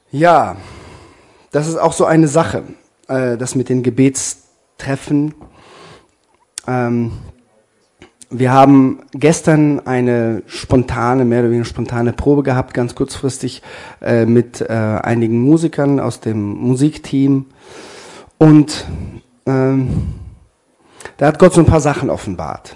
Ja, das ist auch so eine Sache, das mit den Gebetstreffen. Wir haben gestern eine mehr oder weniger spontane Probe gehabt, ganz kurzfristig, mit einigen Musikern aus dem Musikteam. Und da hat Gott so ein paar Sachen offenbart.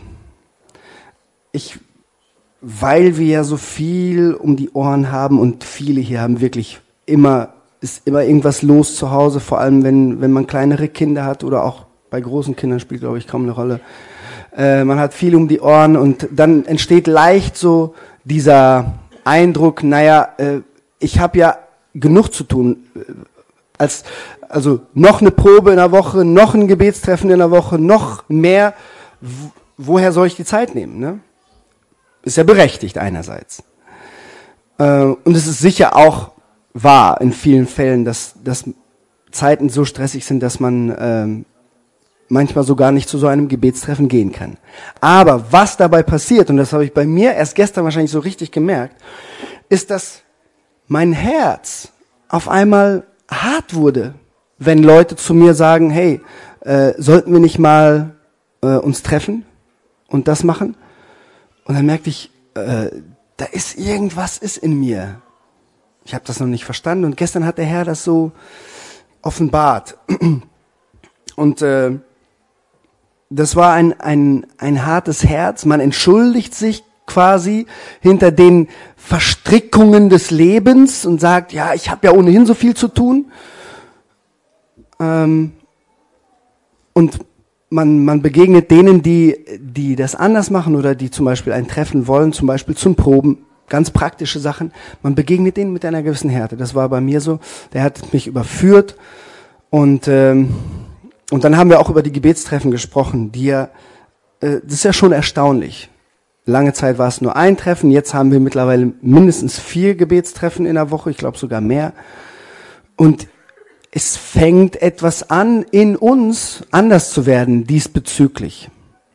Weil wir ja so viel um die Ohren haben und viele hier haben wirklich ist immer irgendwas los zu Hause, vor allem wenn man kleinere Kinder hat oder auch bei großen Kindern spielt, glaube ich, kaum eine Rolle. Man hat viel um die Ohren und dann entsteht leicht so dieser Eindruck, ich habe ja genug zu tun. Also noch eine Probe in der Woche, noch ein Gebetstreffen in der Woche, noch mehr. Woher soll ich die Zeit nehmen? Ne? Ist ja berechtigt einerseits. Und es ist sicher auch wahr in vielen Fällen, dass Zeiten so stressig sind, dass man manchmal sogar nicht zu so einem Gebetstreffen gehen kann. Aber was dabei passiert, und das habe ich bei mir erst gestern wahrscheinlich so richtig gemerkt, ist, dass mein Herz auf einmal hart wurde, wenn Leute zu mir sagen, hey, sollten wir nicht mal uns treffen und das machen? Und dann merkte ich, da ist irgendwas in mir. Ich habe das noch nicht verstanden und gestern hat der Herr das so offenbart. Und das war ein hartes Herz. Man entschuldigt sich quasi hinter den Verstrickungen des Lebens und sagt, ja, ich habe ja ohnehin so viel zu tun. Und man begegnet denen, die das anders machen oder die zum Beispiel ein Treffen wollen, zum Beispiel zum Proben, ganz praktische Sachen. Man begegnet denen mit einer gewissen Härte. Das war bei mir so. Der hat mich überführt und dann haben wir auch über die Gebetstreffen gesprochen, das ist ja schon erstaunlich. Lange Zeit war es nur ein Treffen, jetzt haben wir mittlerweile mindestens 4 Gebetstreffen in der Woche, ich glaube sogar mehr. Und es fängt etwas an, in uns anders zu werden diesbezüglich.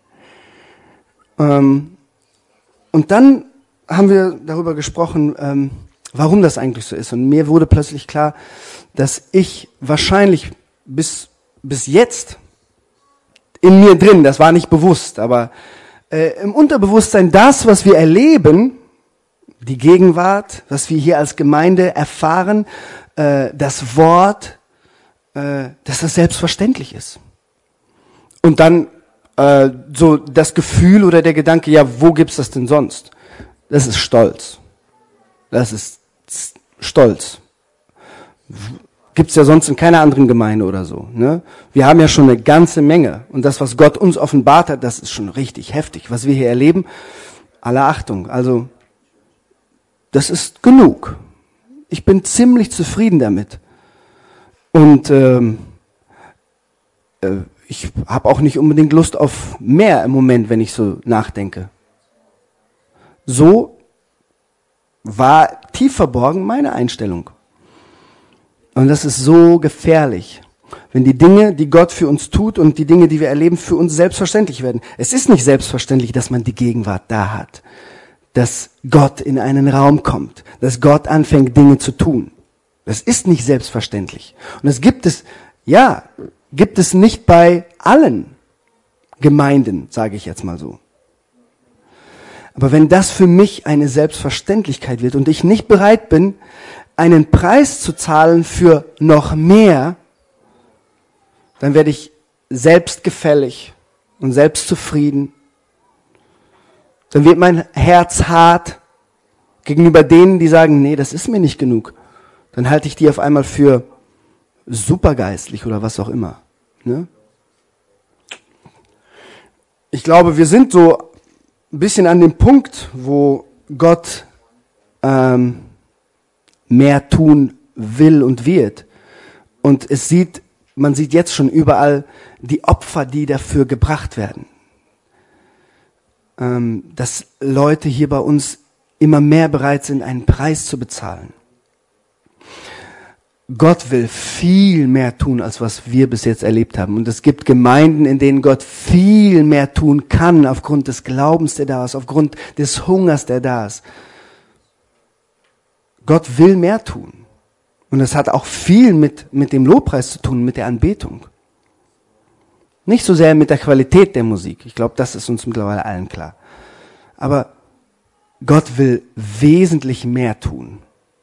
Und dann haben wir darüber gesprochen, warum das eigentlich so ist. Und mir wurde plötzlich klar, dass ich wahrscheinlich bis jetzt in mir drin, das war nicht bewusst, aber im Unterbewusstsein das, was wir erleben, die Gegenwart, was wir hier als Gemeinde erfahren, das Wort, dass das selbstverständlich ist. Und dann so das Gefühl oder der Gedanke, ja, wo gibt's das denn sonst? Das ist Stolz. Das ist Stolz. Gibt's ja sonst in keiner anderen Gemeinde oder so. Ne? Wir haben ja schon eine ganze Menge. Und das, was Gott uns offenbart hat, das ist schon richtig heftig. Was wir hier erleben, alle Achtung. Also, das ist genug. Ich bin ziemlich zufrieden damit. Und ich habe auch nicht unbedingt Lust auf mehr im Moment, wenn ich so nachdenke. So war tief verborgen meine Einstellung. Und das ist so gefährlich, wenn die Dinge, die Gott für uns tut und die Dinge, die wir erleben, für uns selbstverständlich werden. Es ist nicht selbstverständlich, dass man die Gegenwart da hat, dass Gott in einen Raum kommt, dass Gott anfängt, Dinge zu tun. Das ist nicht selbstverständlich. Und das gibt es nicht bei allen Gemeinden, sage ich jetzt mal so. Aber wenn das für mich eine Selbstverständlichkeit wird und ich nicht bereit bin, einen Preis zu zahlen für noch mehr, dann werde ich selbstgefällig und selbstzufrieden. Dann wird mein Herz hart gegenüber denen, die sagen, nee, das ist mir nicht genug. Dann halte ich die auf einmal für supergeistlich oder was auch immer. Ne? Ich glaube, wir sind so ein bisschen an dem Punkt, wo Gott mehr tun will und wird. Und man sieht jetzt schon überall die Opfer, die dafür gebracht werden. Dass Leute hier bei uns immer mehr bereit sind, einen Preis zu bezahlen. Gott will viel mehr tun, als was wir bis jetzt erlebt haben. Und es gibt Gemeinden, in denen Gott viel mehr tun kann, aufgrund des Glaubens, der da ist, aufgrund des Hungers, der da ist. Gott will mehr tun. Und das hat auch viel mit dem Lobpreis zu tun, mit der Anbetung. Nicht so sehr mit der Qualität der Musik. Ich glaube, das ist uns mittlerweile allen klar. Aber Gott will wesentlich mehr tun.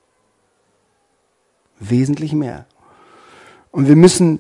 Wesentlich mehr. Und wir müssen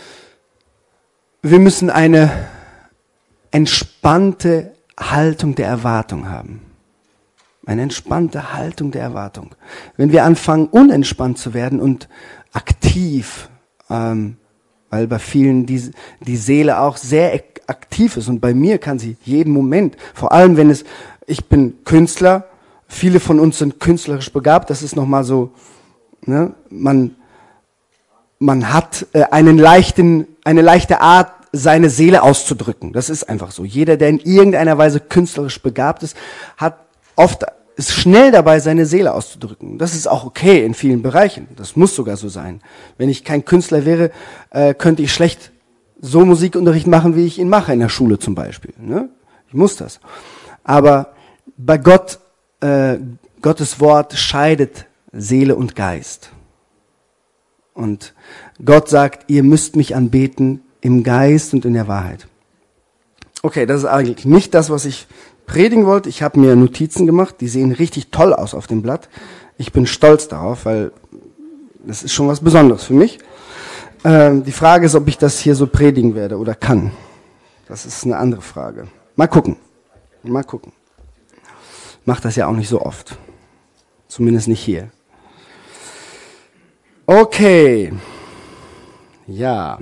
eine entspannte Haltung der Erwartung haben. Eine entspannte Haltung der Erwartung. Wenn wir anfangen, unentspannt zu werden und aktiv, weil bei vielen die Seele auch sehr aktiv ist und bei mir kann sie jeden Moment, vor allem wenn ich bin Künstler, viele von uns sind künstlerisch begabt, das ist nochmal so, ne, man hat eine leichte Art, seine Seele auszudrücken. Das ist einfach so. Jeder, der in irgendeiner Weise künstlerisch begabt ist, ist schnell dabei, seine Seele auszudrücken. Das ist auch okay in vielen Bereichen. Das muss sogar so sein. Wenn ich kein Künstler wäre, könnte ich schlecht so Musikunterricht machen, wie ich ihn mache in der Schule zum Beispiel. Ne? Ich muss das. Aber bei Gott, Gottes Wort scheidet Seele und Geist. Und Gott sagt, ihr müsst mich anbeten im Geist und in der Wahrheit. Okay, das ist eigentlich nicht das, was ich predigen wollte. Ich habe mir Notizen gemacht, die sehen richtig toll aus auf dem Blatt. Ich bin stolz darauf, weil das ist schon was Besonderes für mich. Die Frage ist, ob ich das hier so predigen werde oder kann. Das ist eine andere Frage. Mal gucken. Mal gucken. Ich mache das ja auch nicht so oft. Zumindest nicht hier. Okay. Ja.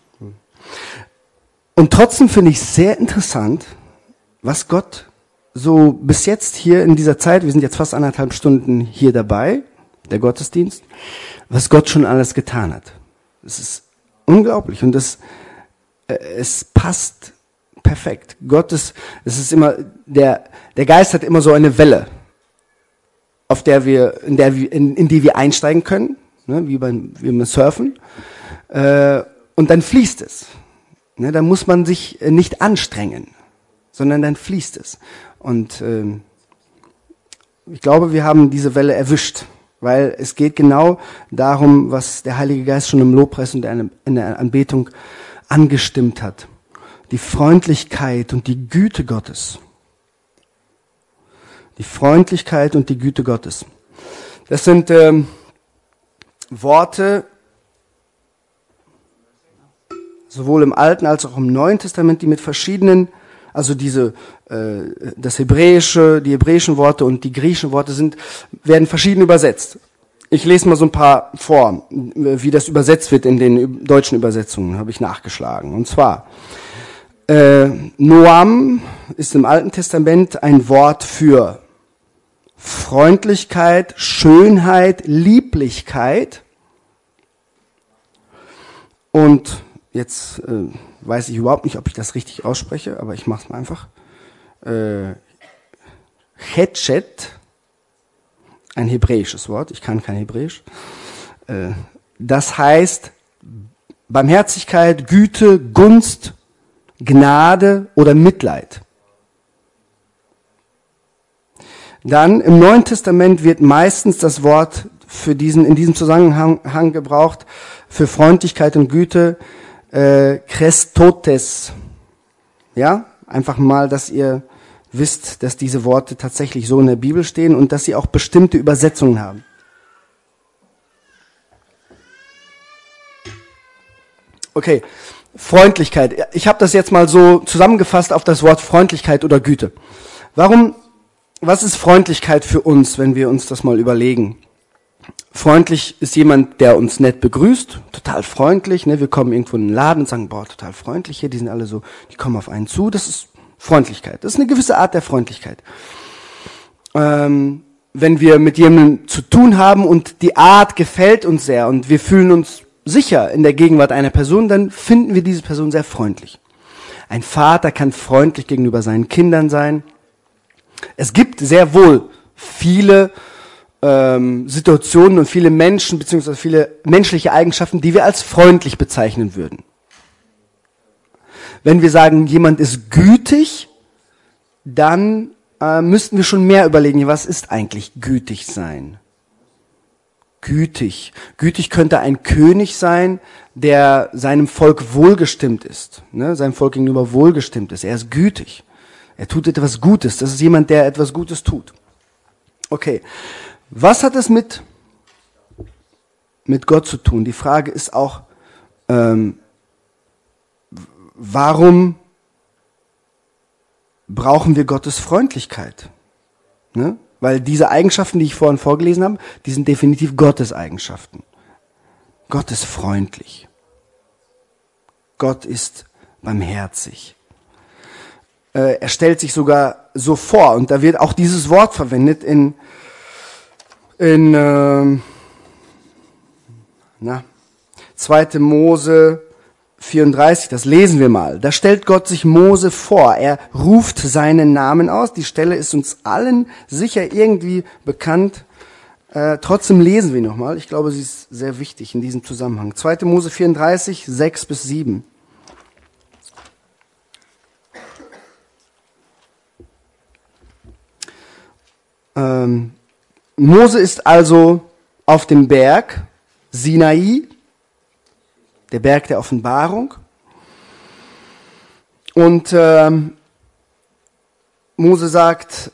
Und trotzdem finde ich sehr interessant, was Gott so bis jetzt hier in dieser Zeit, wir sind jetzt fast 1,5 Stunden hier dabei, der Gottesdienst, was Gott schon alles getan hat. Es ist unglaublich und es passt perfekt. Es ist immer, der Geist hat immer so eine Welle, in die wir einsteigen können, ne, wie beim Surfen, und dann fließt es. Ne, da muss man sich nicht anstrengen, sondern dann fließt es. Und ich glaube, wir haben diese Welle erwischt, weil es geht genau darum, was der Heilige Geist schon im Lobpreis und in der Anbetung angestimmt hat. Die Freundlichkeit und die Güte Gottes. Die Freundlichkeit und die Güte Gottes. Das sind Worte, sowohl im Alten als auch im Neuen Testament, die mit verschiedenen, also die hebräischen Worte und die griechischen Worte werden verschieden übersetzt. Ich lese mal so ein paar vor, wie das übersetzt wird in den deutschen Übersetzungen, habe ich nachgeschlagen. Und zwar, Noam ist im Alten Testament ein Wort für Freundlichkeit, Schönheit, Lieblichkeit. Und jetzt weiß ich überhaupt nicht, ob ich das richtig ausspreche, aber ich mache es mal einfach. Chesed, ein hebräisches Wort, ich kann kein Hebräisch. Das heißt Barmherzigkeit, Güte, Gunst, Gnade oder Mitleid. Dann im Neuen Testament wird meistens das Wort in diesem Zusammenhang gebraucht für Freundlichkeit und Güte, Christotes. Ja, einfach mal, dass ihr wisst, dass diese Worte tatsächlich so in der Bibel stehen und dass sie auch bestimmte Übersetzungen haben. Okay, Freundlichkeit. Ich habe das jetzt mal so zusammengefasst auf das Wort Freundlichkeit oder Güte. Was ist Freundlichkeit für uns, wenn wir uns das mal überlegen? Freundlich ist jemand, der uns nett begrüßt, total freundlich. Ne? Wir kommen irgendwo in den Laden und sagen, boah, total freundlich hier, die sind alle so, die kommen auf einen zu. Das ist Freundlichkeit. Das ist eine gewisse Art der Freundlichkeit. Wenn wir mit jemandem zu tun haben und die Art gefällt uns sehr und wir fühlen uns sicher in der Gegenwart einer Person, dann finden wir diese Person sehr freundlich. Ein Vater kann freundlich gegenüber seinen Kindern sein. Es gibt sehr wohl viele Situationen und viele Menschen bzw. viele menschliche Eigenschaften, die wir als freundlich bezeichnen würden. Wenn wir sagen, jemand ist gütig, dann müssten wir schon mehr überlegen, was ist eigentlich gütig sein? gütig. Gütig könnte ein König sein, der seinem Volk wohlgestimmt ist, ne? Seinem Volk gegenüber wohlgestimmt ist. Er ist gütig. Er tut etwas Gutes. Das ist jemand, der etwas Gutes tut. Okay. Was hat es mit Gott zu tun? Die Frage ist auch, warum brauchen wir Gottes Freundlichkeit? Ne? Weil diese Eigenschaften, die ich vorhin vorgelesen habe, die sind definitiv Gottes Eigenschaften. Gott ist freundlich. Gott ist barmherzig. Er stellt sich sogar so vor, und da wird auch dieses Wort verwendet in 2. Mose 34, das lesen wir mal. Da stellt Gott sich Mose vor. Er ruft seinen Namen aus. Die Stelle ist uns allen sicher irgendwie bekannt. Trotzdem lesen wir nochmal. Ich glaube, sie ist sehr wichtig in diesem Zusammenhang. 2. Mose 34, 6-7. Mose ist also auf dem Berg Sinai, der Berg der Offenbarung. Und Mose sagt,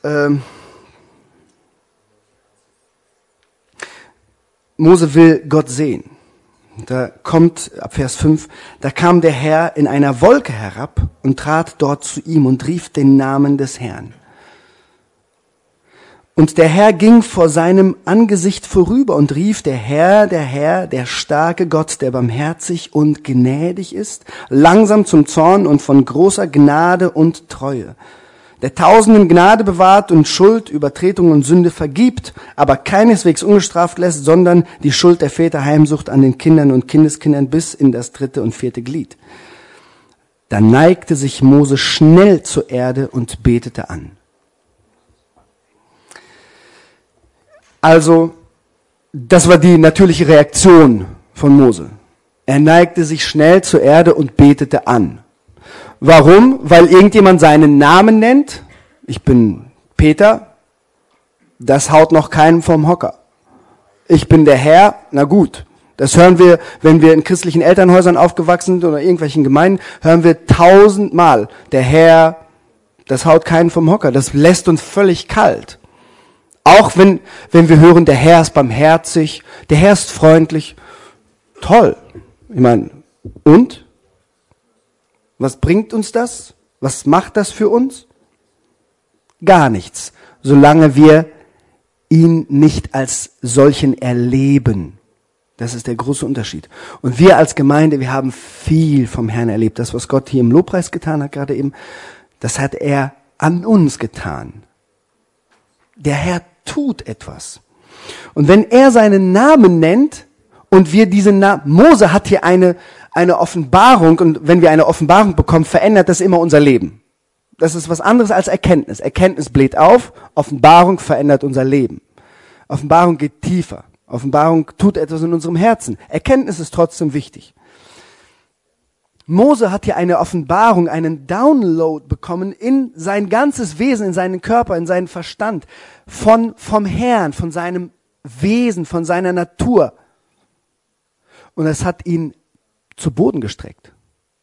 Mose will Gott sehen. Da kommt, ab Vers 5, da kam der Herr in einer Wolke herab und trat dort zu ihm und rief den Namen des Herrn. Und der Herr ging vor seinem Angesicht vorüber und rief, der Herr, der starke Gott, der barmherzig und gnädig ist, langsam zum Zorn und von großer Gnade und Treue, der Tausenden Gnade bewahrt und Schuld, Übertretung und Sünde vergibt, aber keineswegs ungestraft lässt, sondern die Schuld der Väter heimsucht an den Kindern und Kindeskindern bis in das 3. und 4. Glied. Da neigte sich Mose schnell zur Erde und betete an. Also, das war die natürliche Reaktion von Mose. Er neigte sich schnell zur Erde und betete an. Warum? Weil irgendjemand seinen Namen nennt. Ich bin Peter. Das haut noch keinen vom Hocker. Ich bin der Herr. Na gut. Das hören wir, wenn wir in christlichen Elternhäusern aufgewachsen sind oder irgendwelchen Gemeinden, hören wir 1000-mal. Der Herr, das haut keinen vom Hocker. Das lässt uns völlig kalt. Auch wenn wir hören, der Herr ist barmherzig, der Herr ist freundlich. Toll. Ich meine, und? Was bringt uns das? Was macht das für uns? Gar nichts, solange wir ihn nicht als solchen erleben. Das ist der große Unterschied. Und wir als Gemeinde, wir haben viel vom Herrn erlebt. Das, was Gott hier im Lobpreis getan hat, gerade eben, das hat er an uns getan. Der Herr tut etwas. Und wenn er seinen Namen nennt und wir diesen Namen, Mose hat hier eine Offenbarung, und wenn wir eine Offenbarung bekommen, verändert das immer unser Leben. Das ist was anderes als Erkenntnis. Erkenntnis bläht auf, Offenbarung verändert unser Leben. Offenbarung geht tiefer. Offenbarung tut etwas in unserem Herzen. Erkenntnis ist trotzdem wichtig. Mose hat hier eine Offenbarung, einen Download bekommen in sein ganzes Wesen, in seinen Körper, in seinen Verstand, vom Herrn, von seinem Wesen, von seiner Natur. Und es hat ihn zu Boden gestreckt.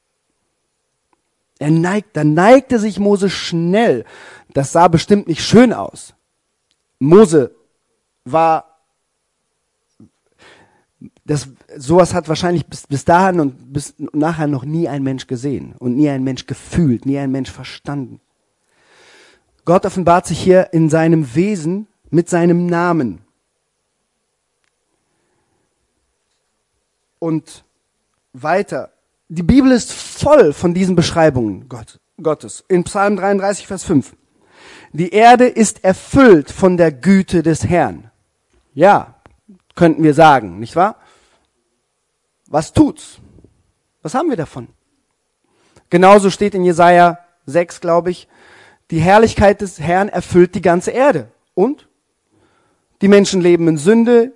Da neigte sich Mose schnell. Das sah bestimmt nicht schön aus. Mose war, sowas hat wahrscheinlich bis dahin und bis nachher noch nie ein Mensch gesehen und nie ein Mensch gefühlt, nie ein Mensch verstanden. Gott offenbart sich hier in seinem Wesen mit seinem Namen. Und weiter. Die Bibel ist voll von diesen Beschreibungen Gottes. In Psalm 33, Vers 5. Die Erde ist erfüllt von der Güte des Herrn. Ja, könnten wir sagen, nicht wahr? Was tut's? Was haben wir davon? Genauso steht in Jesaja 6, glaube ich, die Herrlichkeit des Herrn erfüllt die ganze Erde. Und? Die Menschen leben in Sünde.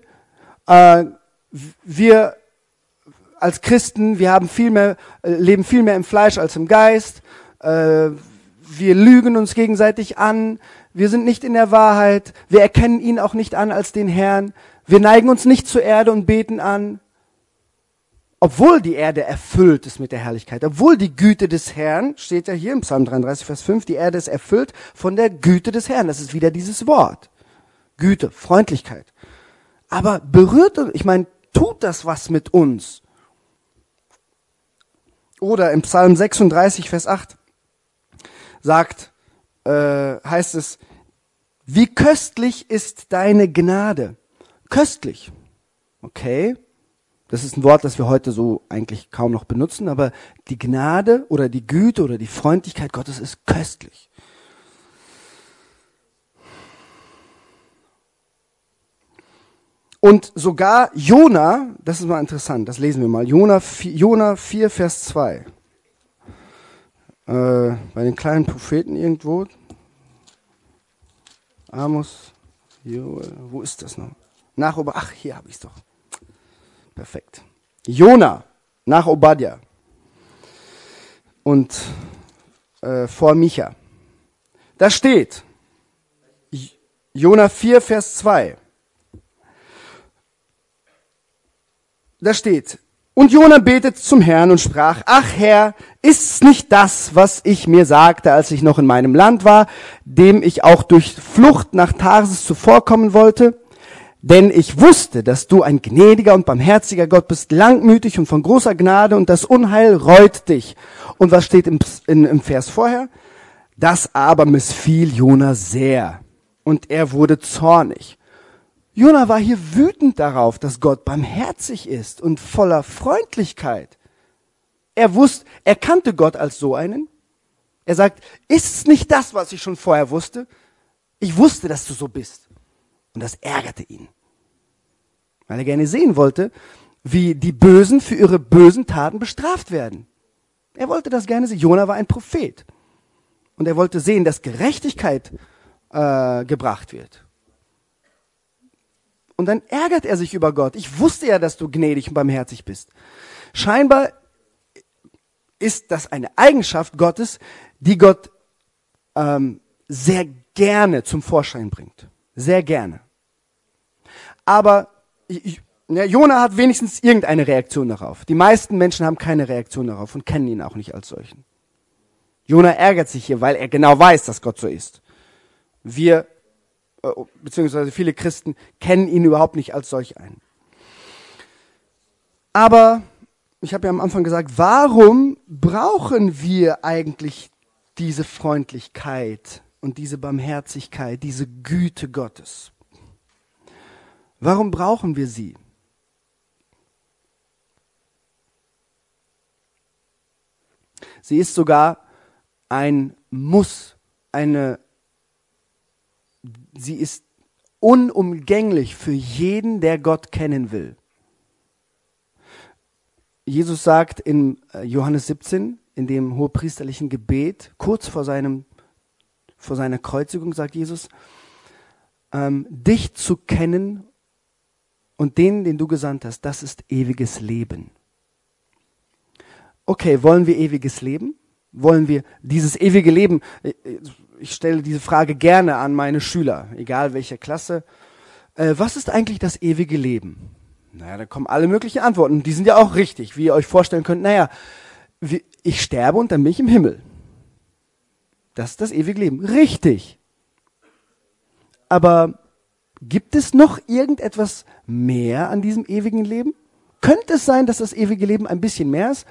Wir als Christen, wir leben viel mehr im Fleisch als im Geist. Wir lügen uns gegenseitig an. Wir sind nicht in der Wahrheit. Wir erkennen ihn auch nicht an als den Herrn. Wir neigen uns nicht zur Erde und beten an, obwohl die Erde erfüllt ist mit der Herrlichkeit, obwohl die Güte des Herrn, steht ja hier im Psalm 33, Vers 5, die Erde ist erfüllt von der Güte des Herrn. Das ist wieder dieses Wort. Güte, Freundlichkeit. Aber berührt uns, ich meine, tut das was mit uns? Oder im Psalm 36, Vers 8 heißt es, wie köstlich ist deine Gnade. Köstlich. Okay. Das ist ein Wort, das wir heute so eigentlich kaum noch benutzen, aber die Gnade oder die Güte oder die Freundlichkeit Gottes ist köstlich. Und sogar Jona, das ist mal interessant, das lesen wir mal, Jona 4, Vers 2. Bei den kleinen Propheten irgendwo. Amos, Joel, wo ist das noch? Ach, hier habe ich es doch. Perfekt. Jona nach Obadja und vor Micha. Da steht Jona 4, Vers 2. Da steht, und Jona betete zum Herrn und sprach, ach Herr, ist's nicht das, was ich mir sagte, als ich noch in meinem Land war, dem ich auch durch Flucht nach Tarsis zuvorkommen wollte? Denn ich wusste, dass du ein gnädiger und barmherziger Gott bist, langmütig und von großer Gnade, und das Unheil reut dich. Und was steht im Vers vorher? Das aber missfiel Jona sehr, und er wurde zornig. Jona war hier wütend darauf, dass Gott barmherzig ist und voller Freundlichkeit. Er kannte Gott als so einen. Er sagt, ist es nicht das, was ich schon vorher wusste? Ich wusste, dass du so bist. Und das ärgerte ihn, weil er gerne sehen wollte, wie die Bösen für ihre bösen Taten bestraft werden. Er wollte das gerne sehen. Jona war ein Prophet. Und er wollte sehen, dass Gerechtigkeit gebracht wird. Und dann ärgert er sich über Gott. Ich wusste ja, dass du gnädig und barmherzig bist. Scheinbar ist das eine Eigenschaft Gottes, die Gott sehr gerne zum Vorschein bringt. Sehr gerne. Aber Jona hat wenigstens irgendeine Reaktion darauf. Die meisten Menschen haben keine Reaktion darauf und kennen ihn auch nicht als solchen. Jona ärgert sich hier, weil er genau weiß, dass Gott so ist. Wir, beziehungsweise viele Christen, kennen ihn überhaupt nicht als solch einen. Aber, ich habe ja am Anfang gesagt, warum brauchen wir eigentlich diese Freundlichkeit und diese Barmherzigkeit, diese Güte Gottes? Warum brauchen wir sie? Sie ist sogar ein Muss, sie ist unumgänglich für jeden, der Gott kennen will. Jesus sagt in Johannes 17, in dem hohepriesterlichen Gebet, kurz vor seiner Kreuzigung, sagt Jesus, dich zu kennen und den du gesandt hast, das ist ewiges Leben. Okay, wollen wir ewiges Leben? Wollen wir dieses ewige Leben? Ich stelle diese Frage gerne an meine Schüler, egal welcher Klasse. Was ist eigentlich das ewige Leben? Naja, da kommen alle möglichen Antworten. Die sind ja auch richtig, wie ihr euch vorstellen könnt. Naja, ich sterbe und dann bin ich im Himmel. Das ist das ewige Leben. Richtig. Aber gibt es noch irgendetwas mehr an diesem ewigen Leben? Könnte es sein, dass das ewige Leben ein bisschen mehr ist?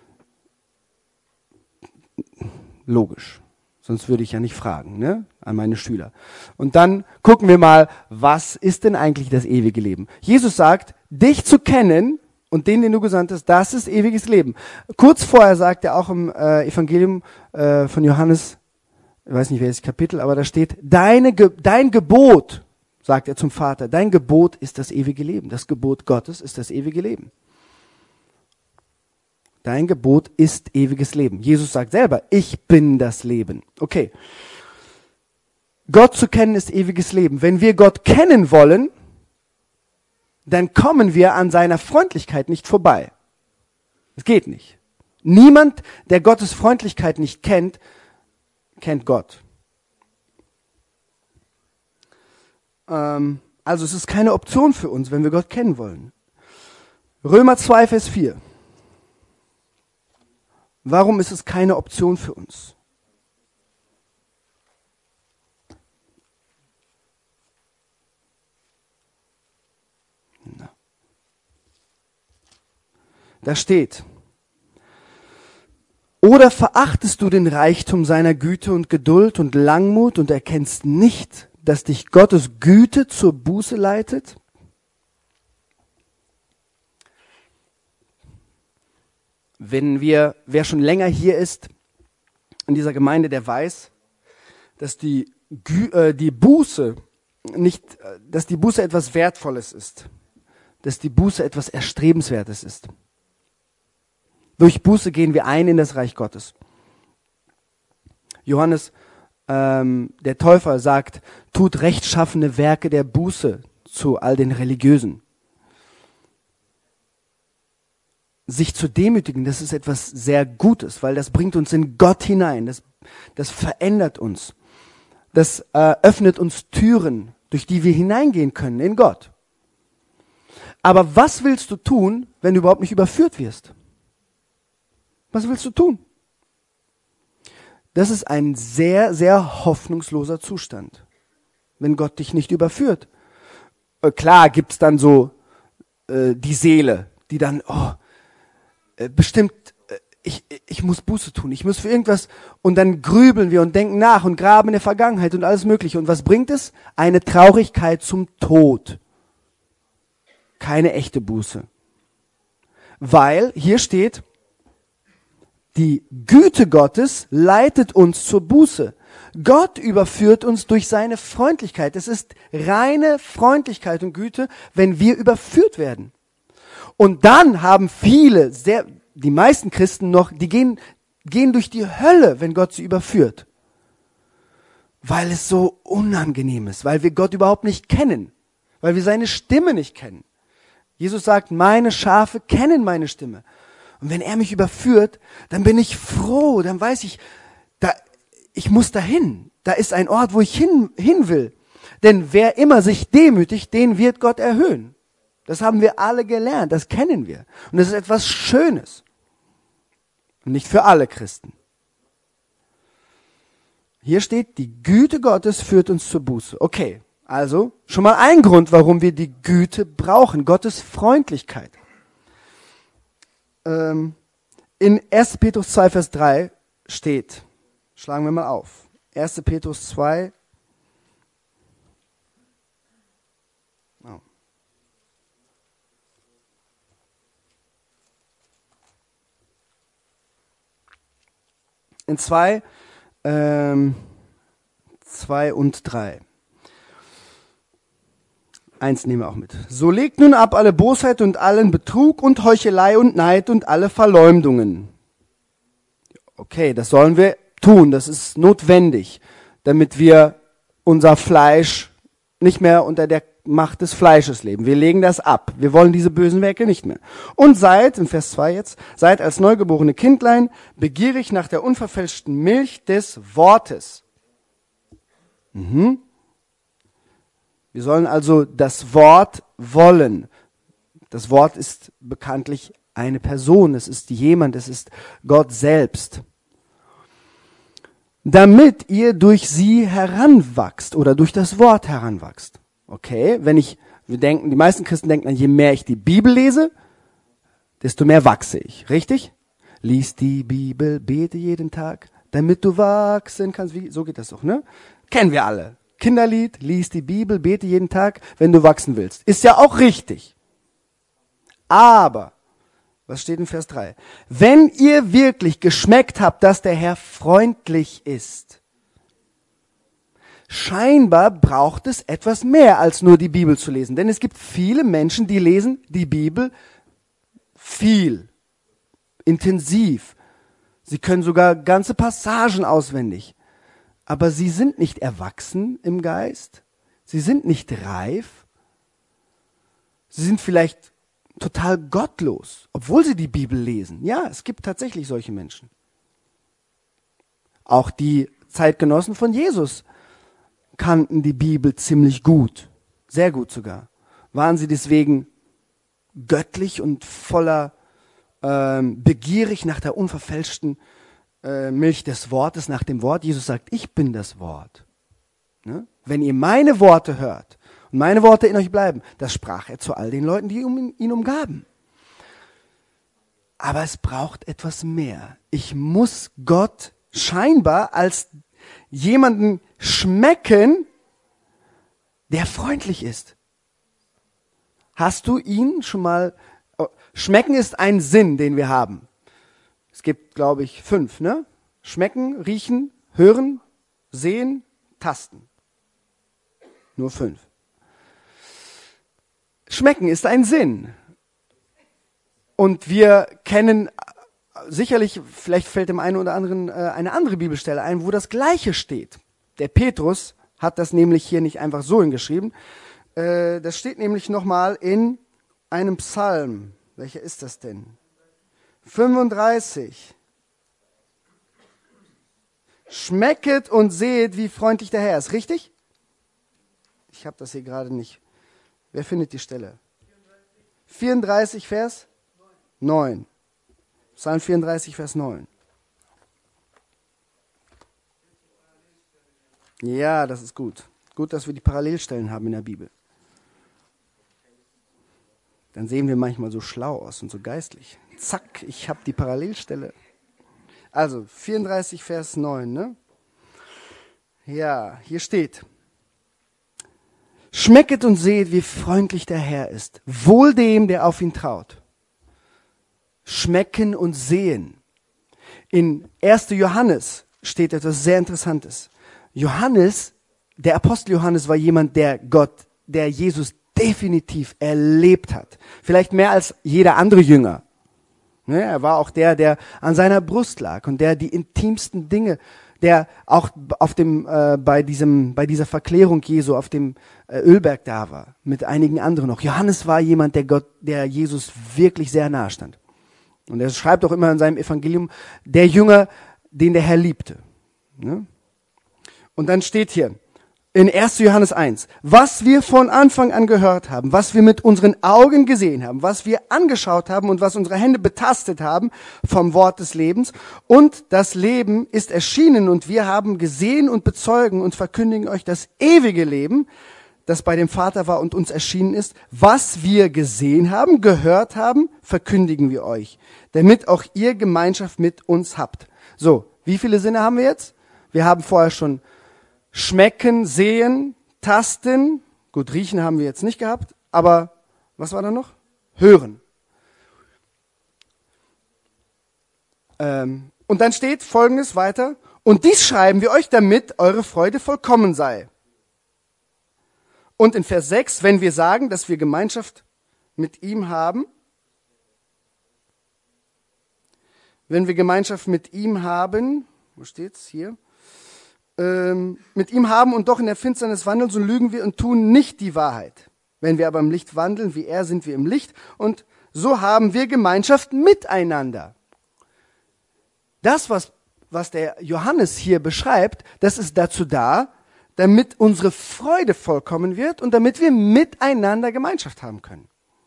Logisch. Sonst würde ich ja nicht fragen, ne? An meine Schüler. Und dann gucken wir mal, was ist denn eigentlich das ewige Leben? Jesus sagt, dich zu kennen und den du gesandt hast, das ist ewiges Leben. Kurz vorher sagt er auch im Evangelium von Johannes, ich weiß nicht welches Kapitel, aber da steht, dein Gebot, sagt er zum Vater, dein Gebot ist das ewige Leben. Das Gebot Gottes ist das ewige Leben. Dein Gebot ist ewiges Leben. Jesus sagt selber, ich bin das Leben. Okay. Gott zu kennen ist ewiges Leben. Wenn wir Gott kennen wollen, dann kommen wir an seiner Freundlichkeit nicht vorbei. Es geht nicht. Niemand, der Gottes Freundlichkeit nicht kennt, kennt Gott. Also Also es ist keine Option für uns, wenn wir Gott kennen wollen. Römer 2, Vers 4. Warum ist es keine Option für uns? Da steht: Oder verachtest du den Reichtum seiner Güte und Geduld und Langmut und erkennst nicht, dass dich Gottes Güte zur Buße leitet? Wer schon länger hier ist in dieser Gemeinde, der weiß, dass die Buße etwas Wertvolles ist, dass die Buße etwas Erstrebenswertes ist. Durch Buße gehen wir ein in das Reich Gottes. Johannes, der Täufer, sagt, tut rechtschaffene Werke der Buße zu all den Religiösen. Sich zu demütigen, das ist etwas sehr Gutes, weil das bringt uns in Gott hinein, das verändert uns, das öffnet uns Türen, durch die wir hineingehen können in Gott. Aber was willst du tun, wenn du überhaupt nicht überführt wirst? Was willst du tun? Das ist ein sehr, sehr hoffnungsloser Zustand, wenn Gott dich nicht überführt. Klar gibt's dann so die Seele, die dann, bestimmt, ich muss Buße tun, ich muss für irgendwas, und dann grübeln wir und denken nach und graben in der Vergangenheit und alles Mögliche. Und was bringt es? Eine Traurigkeit zum Tod. Keine echte Buße. Weil, hier steht, die Güte Gottes leitet uns zur Buße. Gott überführt uns durch seine Freundlichkeit. Es ist reine Freundlichkeit und Güte, wenn wir überführt werden. Und dann haben die meisten Christen noch, die gehen durch die Hölle, wenn Gott sie überführt. Weil es so unangenehm ist, weil wir Gott überhaupt nicht kennen, weil wir seine Stimme nicht kennen. Jesus sagt, meine Schafe kennen meine Stimme. Und wenn er mich überführt, dann bin ich froh, dann weiß ich, ich muss dahin. Da ist ein Ort, wo ich hin will. Denn wer immer sich demütigt, den wird Gott erhöhen. Das haben wir alle gelernt, das kennen wir. Und das ist etwas Schönes. Und nicht für alle Christen. Hier steht, die Güte Gottes führt uns zur Buße. Okay, also schon mal ein Grund, warum wir die Güte brauchen, Gottes Freundlichkeit. In 1. Petrus 2, Vers 3 steht, schlagen wir mal auf, 1. Petrus 2, in 2 und 3. 1 nehmen wir auch mit. So legt nun ab alle Bosheit und allen Betrug und Heuchelei und Neid und alle Verleumdungen. Okay, das sollen wir tun, das ist notwendig, damit wir unser Fleisch nicht mehr unter der Macht des Fleisches leben. Wir legen das ab. Wir wollen diese bösen Werke nicht mehr. Und seid, in Vers 2 jetzt, seid als neugeborene Kindlein begierig nach der unverfälschten Milch des Wortes. Wir sollen also das Wort wollen. Das Wort ist bekanntlich eine Person, es ist jemand, es ist Gott selbst. Damit ihr durch sie heranwachst oder durch das Wort heranwachst. Okay, die meisten Christen denken, je mehr ich die Bibel lese, desto mehr wachse ich, richtig? Lies die Bibel, bete jeden Tag, damit du wachsen kannst. So geht das doch, ne? Kennen wir alle. Kinderlied, lies die Bibel, bete jeden Tag, wenn du wachsen willst. Ist ja auch richtig. Aber, was steht in Vers 3? Wenn ihr wirklich geschmeckt habt, dass der Herr freundlich ist, scheinbar braucht es etwas mehr als nur die Bibel zu lesen. Denn es gibt viele Menschen, die lesen die Bibel viel, intensiv. Sie können sogar ganze Passagen auswendig. Aber sie sind nicht erwachsen im Geist. Sie sind nicht reif. Sie sind vielleicht total gottlos, obwohl sie die Bibel lesen. Ja, es gibt tatsächlich solche Menschen. Auch die Zeitgenossen von Jesus kannten die Bibel ziemlich gut. Sehr gut sogar. Waren sie deswegen göttlich und voller begierig nach der unverfälschten Milch des Wortes, nach dem Wort? Jesus sagt, ich bin das Wort. Ne? Wenn ihr meine Worte hört und meine Worte in euch bleiben, das sprach er zu all den Leuten, die ihn umgaben. Aber es braucht etwas mehr. Ich muss Gott scheinbar als jemanden schmecken, der freundlich ist. Hast du ihn schon mal... Schmecken ist ein Sinn, den wir haben. Es gibt, glaube ich, 5, ne? Schmecken, riechen, hören, sehen, tasten. Nur 5. Schmecken ist ein Sinn. Und wir kennen sicherlich, vielleicht fällt dem einen oder anderen eine andere Bibelstelle ein, wo das Gleiche steht. Der Petrus hat das nämlich hier nicht einfach so hingeschrieben. Das steht nämlich nochmal in einem Psalm. Welcher ist das denn? 35. Schmecket und seht, wie freundlich der Herr ist. Richtig? Ich habe das hier gerade nicht. Wer findet die Stelle? 34, Vers 9. Psalm 34, Vers 9. Ja, das ist gut. Gut, dass wir die Parallelstellen haben in der Bibel. Dann sehen wir manchmal so schlau aus und so geistlich. Zack, ich habe die Parallelstelle. Also 34, Vers 9, ne? Ja, hier steht: Schmecket und seht, wie freundlich der Herr ist. Wohl dem, der auf ihn traut. Schmecken und sehen. In 1. Johannes steht etwas sehr Interessantes. Johannes, der Apostel Johannes war jemand, der Jesus definitiv erlebt hat. Vielleicht mehr als jeder andere Jünger. Er war auch der an seiner Brust lag und der die intimsten Dinge, der auch auf bei dieser Verklärung Jesu auf dem Ölberg da war, mit einigen anderen noch. Johannes war jemand, der Jesus wirklich sehr nahe stand. Und er schreibt auch immer in seinem Evangelium, der Jünger, den der Herr liebte. Und dann steht hier, in 1. Johannes 1, was wir von Anfang an gehört haben, was wir mit unseren Augen gesehen haben, was wir angeschaut haben und was unsere Hände betastet haben vom Wort des Lebens. Und das Leben ist erschienen und wir haben gesehen und bezeugen und verkündigen euch das ewige Leben, das bei dem Vater war und uns erschienen ist. Was wir gesehen haben, gehört haben, verkündigen wir euch, damit auch ihr Gemeinschaft mit uns habt. So, wie viele Sinne haben wir jetzt? Wir haben vorher schon schmecken, sehen, tasten. Gut, riechen haben wir jetzt nicht gehabt, aber was war da noch? Hören. Und dann steht Folgendes weiter: Und dies schreiben wir euch, damit eure Freude vollkommen sei. Und in Vers 6, wenn wir sagen, dass wir Gemeinschaft mit ihm haben, wo steht's hier? Mit ihm haben und doch in der Finsternis wandeln, so lügen wir und tun nicht die Wahrheit. Wenn wir aber im Licht wandeln, wie er, sind wir im Licht und so haben wir Gemeinschaft miteinander. Das, was der Johannes hier beschreibt, das ist dazu da, damit unsere Freude vollkommen wird und damit wir miteinander Gemeinschaft haben können.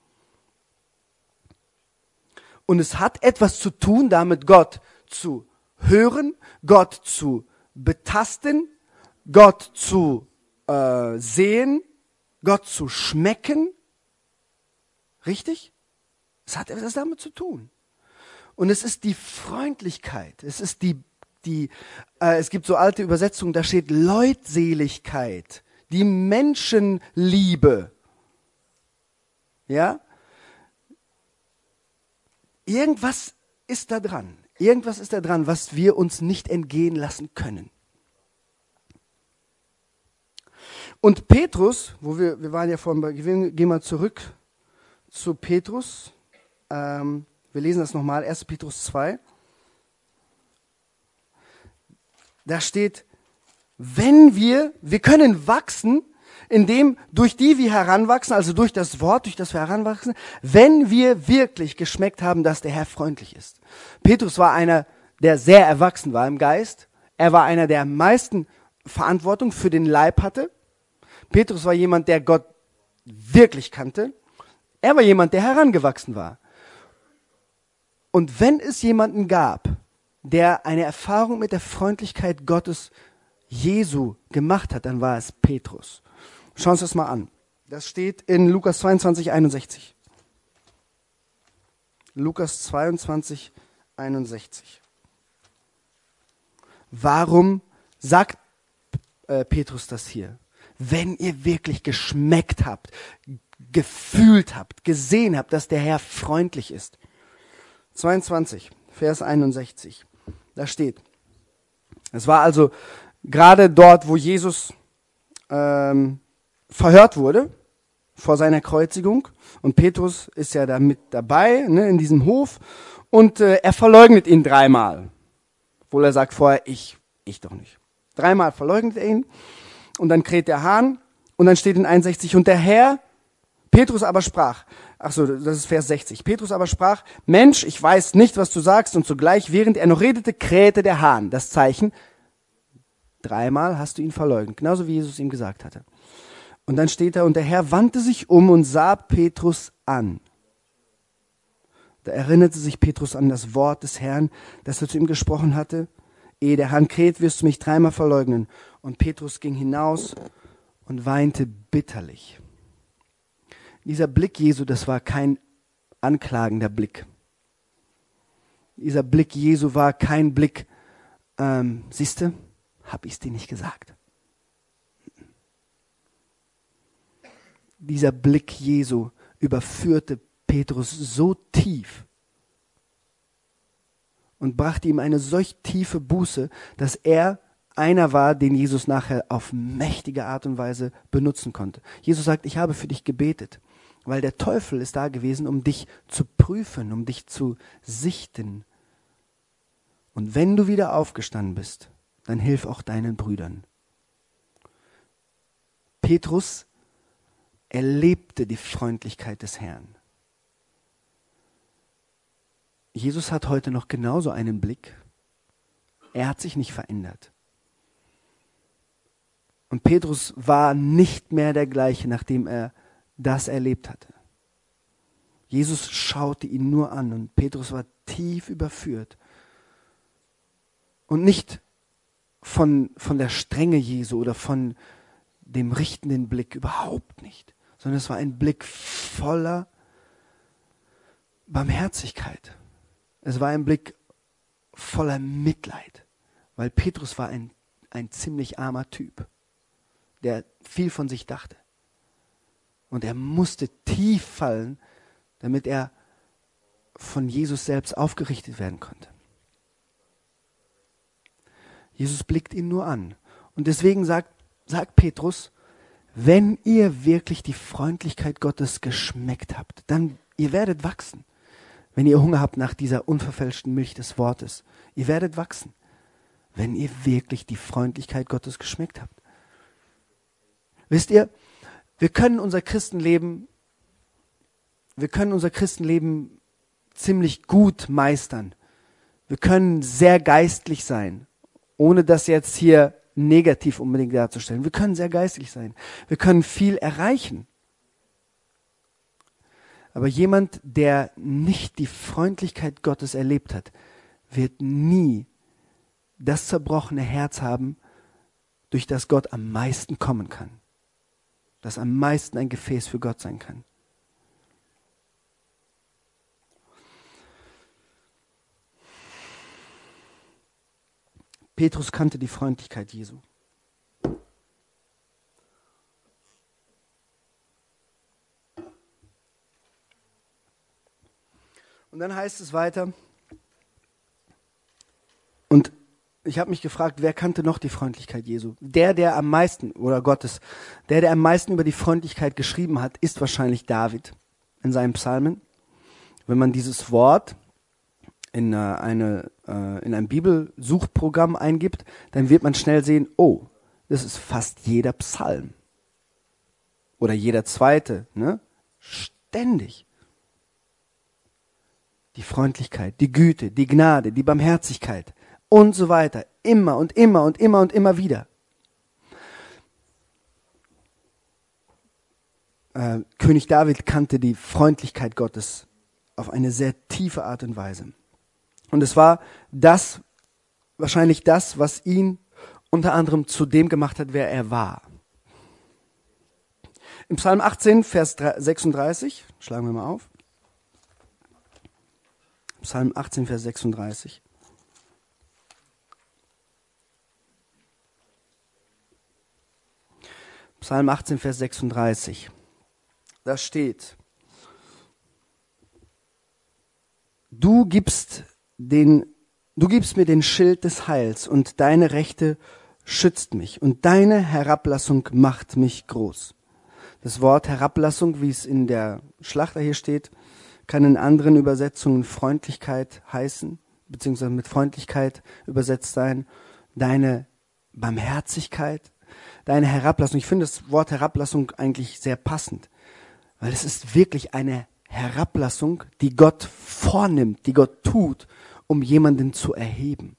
Und es hat etwas zu tun, damit Gott zu hören, Gott zu betasten, Gott zu sehen, Gott zu schmecken. Richtig? Es hat etwas damit zu tun. Und es ist die Freundlichkeit, es ist es gibt so alte Übersetzungen, da steht Leutseligkeit, die Menschenliebe. Ja? Irgendwas ist da dran. Irgendwas ist da dran, was wir uns nicht entgehen lassen können. Und Petrus, wir waren ja vorhin, gehen mal zurück zu Petrus. Wir lesen das nochmal, 1. Petrus 2. Da steht, wir können wachsen, durch die wir heranwachsen, also durch das Wort, durch das wir heranwachsen, wenn wir wirklich geschmeckt haben, dass der Herr freundlich ist. Petrus war einer, der sehr erwachsen war im Geist. Er war einer, der am meisten Verantwortung für den Leib hatte. Petrus war jemand, der Gott wirklich kannte. Er war jemand, der herangewachsen war. Und wenn es jemanden gab, der eine Erfahrung mit der Freundlichkeit Gottes Jesu gemacht hat, dann war es Petrus. Schauen wir uns das mal an. Das steht in Lukas 22, 61. Lukas 22, 61. Warum sagt Petrus das hier? Wenn ihr wirklich geschmeckt habt, gefühlt habt, gesehen habt, dass der Herr freundlich ist. 22, Vers 61. Da steht, es war also gerade dort, wo Jesus verhört wurde, vor seiner Kreuzigung. Und Petrus ist ja da mit dabei, ne, in diesem Hof. Und er verleugnet ihn 3-mal. Obwohl er sagt vorher, ich doch nicht. 3-mal verleugnet er ihn. Und dann kräht der Hahn. Und dann steht in 61, und der Herr, Petrus aber sprach, das ist Vers 60. Petrus aber sprach, Mensch, ich weiß nicht, was du sagst. Und zugleich, während er noch redete, krähte der Hahn. Das Zeichen, 3-mal hast du ihn verleugnet. Genauso wie Jesus ihm gesagt hatte. Und dann steht da, und der Herr wandte sich um und sah Petrus an. Da erinnerte sich Petrus an das Wort des Herrn, das er zu ihm gesprochen hatte. Ehe der Hahn kräht, wirst du mich 3-mal verleugnen. Und Petrus ging hinaus und weinte bitterlich. Dieser Blick Jesu, das war kein anklagender Blick. Dieser Blick Jesu war kein Blick, siehste, hab ich's dir nicht gesagt. Dieser Blick Jesu überführte Petrus so tief und brachte ihm eine solch tiefe Buße, dass er einer war, den Jesus nachher auf mächtige Art und Weise benutzen konnte. Jesus sagt, ich habe für dich gebetet, weil der Teufel ist da gewesen, um dich zu prüfen, um dich zu sichten. Und wenn du wieder aufgestanden bist, dann hilf auch deinen Brüdern. Petrus erlebte die Freundlichkeit des Herrn. Jesus hat heute noch genauso einen Blick. Er hat sich nicht verändert. Und Petrus war nicht mehr der gleiche, nachdem er das erlebt hatte. Jesus schaute ihn nur an und Petrus war tief überführt. Und nicht von der Strenge Jesu oder von dem richtenden Blick, überhaupt nicht. Sondern es war ein Blick voller Barmherzigkeit. Es war ein Blick voller Mitleid, weil Petrus war ein ziemlich armer Typ, der viel von sich dachte. Und er musste tief fallen, damit er von Jesus selbst aufgerichtet werden konnte. Jesus blickt ihn nur an. Und deswegen sagt Petrus, wenn ihr wirklich die Freundlichkeit Gottes geschmeckt habt, dann ihr werdet wachsen. Wenn ihr Hunger habt nach dieser unverfälschten Milch des Wortes, ihr werdet wachsen. Wenn ihr wirklich die Freundlichkeit Gottes geschmeckt habt. Wisst ihr, wir können unser Christenleben ziemlich gut meistern. Wir können sehr geistlich sein, ohne das jetzt hier negativ unbedingt darzustellen. Wir können sehr geistlich sein. Wir können viel erreichen. Aber jemand, der nicht die Freundlichkeit Gottes erlebt hat, wird nie das zerbrochene Herz haben, durch das Gott am meisten kommen kann. Das am meisten ein Gefäß für Gott sein kann. Petrus kannte die Freundlichkeit Jesu. Und dann heißt es weiter, und ich habe mich gefragt, wer kannte noch die Freundlichkeit Jesu? Der am meisten, oder Gottes, der am meisten über die Freundlichkeit geschrieben hat, ist wahrscheinlich David in seinen Psalmen. Wenn man dieses Wort in ein Bibelsuchprogramm eingibt, dann wird man schnell sehen, oh, das ist fast jeder Psalm. Oder jeder zweite, ne? Ständig. Die Freundlichkeit, die Güte, die Gnade, die Barmherzigkeit und so weiter. Immer und immer und immer und immer wieder. König David kannte die Freundlichkeit Gottes auf eine sehr tiefe Art und Weise. Und es war wahrscheinlich das, was ihn unter anderem zu dem gemacht hat, wer er war. Im Psalm 18, Vers 36, schlagen wir mal auf. Psalm 18, Vers 36. Psalm 18, Vers 36. Da steht: Du gibst mir den Schild des Heils und deine Rechte schützt mich und deine Herablassung macht mich groß. Das Wort Herablassung, wie es in der Schlachter hier steht, kann in anderen Übersetzungen Freundlichkeit heißen, beziehungsweise mit Freundlichkeit übersetzt sein. Deine Barmherzigkeit, deine Herablassung. Ich finde das Wort Herablassung eigentlich sehr passend, weil es ist wirklich eine Herablassung, die Gott vornimmt, die Gott tut, um jemanden zu erheben.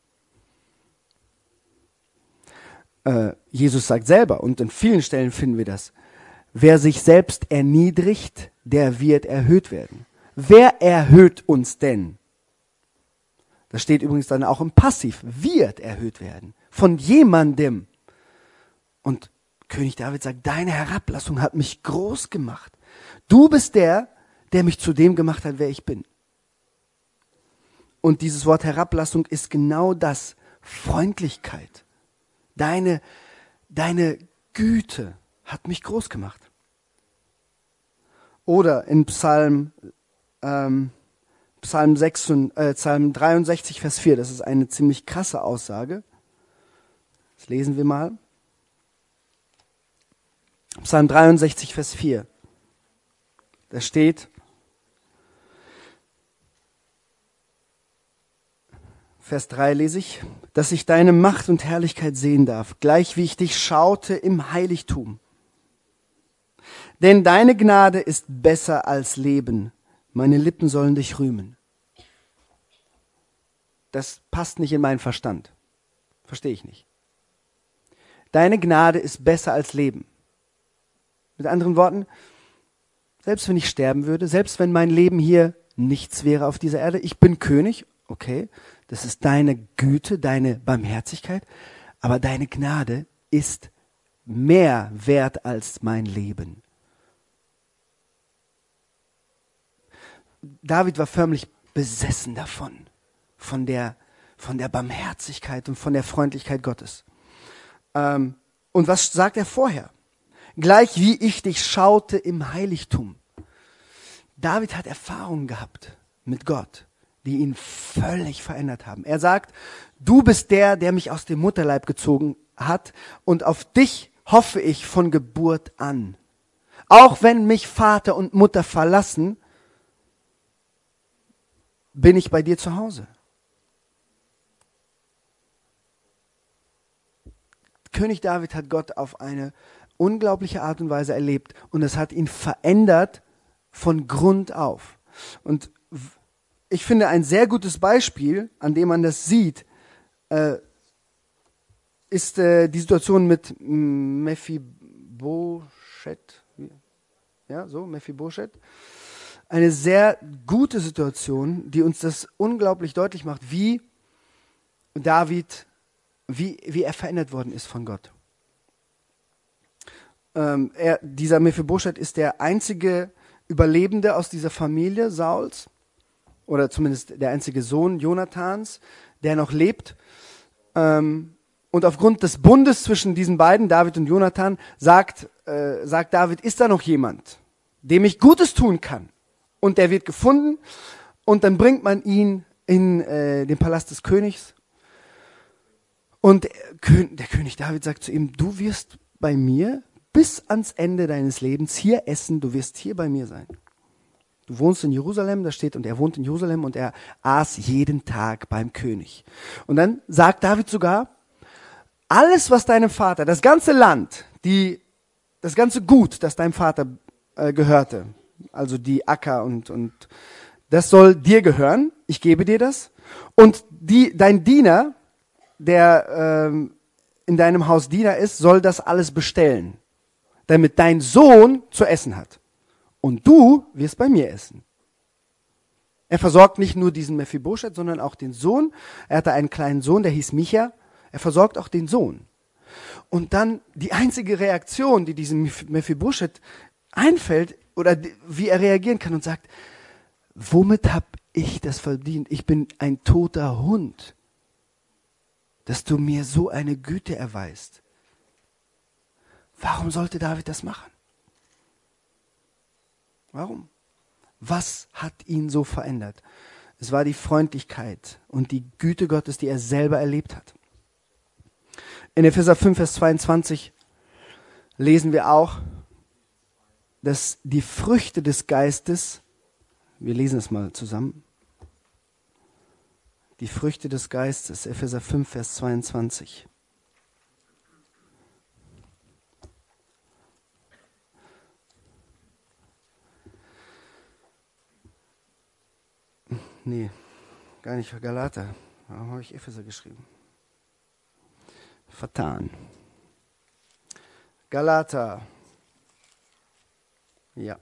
Jesus sagt selber, und in vielen Stellen finden wir das: Wer sich selbst erniedrigt, der wird erhöht werden. Wer erhöht uns denn? Das steht übrigens dann auch im Passiv. Wird erhöht werden. Von jemandem. Und König David sagt, deine Herablassung hat mich groß gemacht. Du bist der mich zu dem gemacht hat, wer ich bin. Und dieses Wort Herablassung ist genau das. Freundlichkeit. Deine Güte hat mich groß gemacht. Oder in Psalm 63, Vers 4, das ist eine ziemlich krasse Aussage. Das lesen wir mal. Psalm 63, Vers 4. Da steht, Vers 3 lese ich, dass ich deine Macht und Herrlichkeit sehen darf, gleich wie ich dich schaute im Heiligtum. Denn deine Gnade ist besser als Leben. Meine Lippen sollen dich rühmen. Das passt nicht in meinen Verstand. Verstehe ich nicht. Deine Gnade ist besser als Leben. Mit anderen Worten, selbst wenn ich sterben würde, selbst wenn mein Leben hier nichts wäre auf dieser Erde, ich bin König, okay, das ist deine Güte, deine Barmherzigkeit, aber deine Gnade ist mehr wert als mein Leben. David war förmlich besessen davon, von der Barmherzigkeit und von der Freundlichkeit Gottes. Und was sagt er vorher? Gleich wie ich dich schaute im Heiligtum. David hat Erfahrungen gehabt mit Gott, die ihn völlig verändert haben. Er sagt, du bist der mich aus dem Mutterleib gezogen hat, und auf dich hoffe ich von Geburt an. Auch wenn mich Vater und Mutter verlassen, bin ich bei dir zu Hause. König David hat Gott auf eine unglaubliche Art und Weise erlebt, und es hat ihn verändert von Grund auf. Und ich finde, ein sehr gutes Beispiel, an dem man das sieht, ist die Situation mit Mephibosheth. Ja, so, Mephibosheth. Eine sehr gute Situation, die uns das unglaublich deutlich macht, wie David, wie er verändert worden ist von Gott. Dieser Mephibosheth ist der einzige Überlebende aus dieser Familie Sauls, oder zumindest der einzige Sohn Jonathans, der noch lebt. Und aufgrund des Bundes zwischen diesen beiden, David und Jonathan, sagt David, ist da noch jemand, dem ich Gutes tun kann? Und der wird gefunden, und dann bringt man ihn in den Palast des Königs. Und der König David sagt zu ihm, du wirst bei mir bis ans Ende deines Lebens hier essen, du wirst hier bei mir sein. Du wohnst in Jerusalem, da steht, und er wohnt in Jerusalem, und er aß jeden Tag beim König. Und dann sagt David sogar, alles, was deinem Vater, das ganze Land, das ganze Gut, das deinem Vater gehörte, also die Acker und das soll dir gehören, ich gebe dir das. Und dein Diener, der in deinem Haus Diener ist, soll das alles bestellen, damit dein Sohn zu essen hat. und du wirst bei mir essen. Er versorgt nicht nur diesen Mephibosheth, sondern auch den Sohn. Er hatte einen kleinen Sohn, der hieß Micha. Er versorgt auch den Sohn. Und dann die einzige Reaktion, die diesem Mephibosheth einfällt, oder wie er reagieren kann und sagt, womit habe ich das verdient? Ich bin ein toter Hund, dass du mir so eine Güte erweist. Warum sollte David das machen? Warum? Was hat ihn so verändert? Es war die Freundlichkeit und die Güte Gottes, die er selber erlebt hat. In Epheser 5, Vers 22 lesen wir auch, dass die Früchte des Geistes, wir lesen es mal zusammen, die Früchte des Geistes, Epheser 5, Vers 22. Nee, gar nicht für Galater. Warum habe ich Epheser geschrieben? Vertan. Galater. Ja.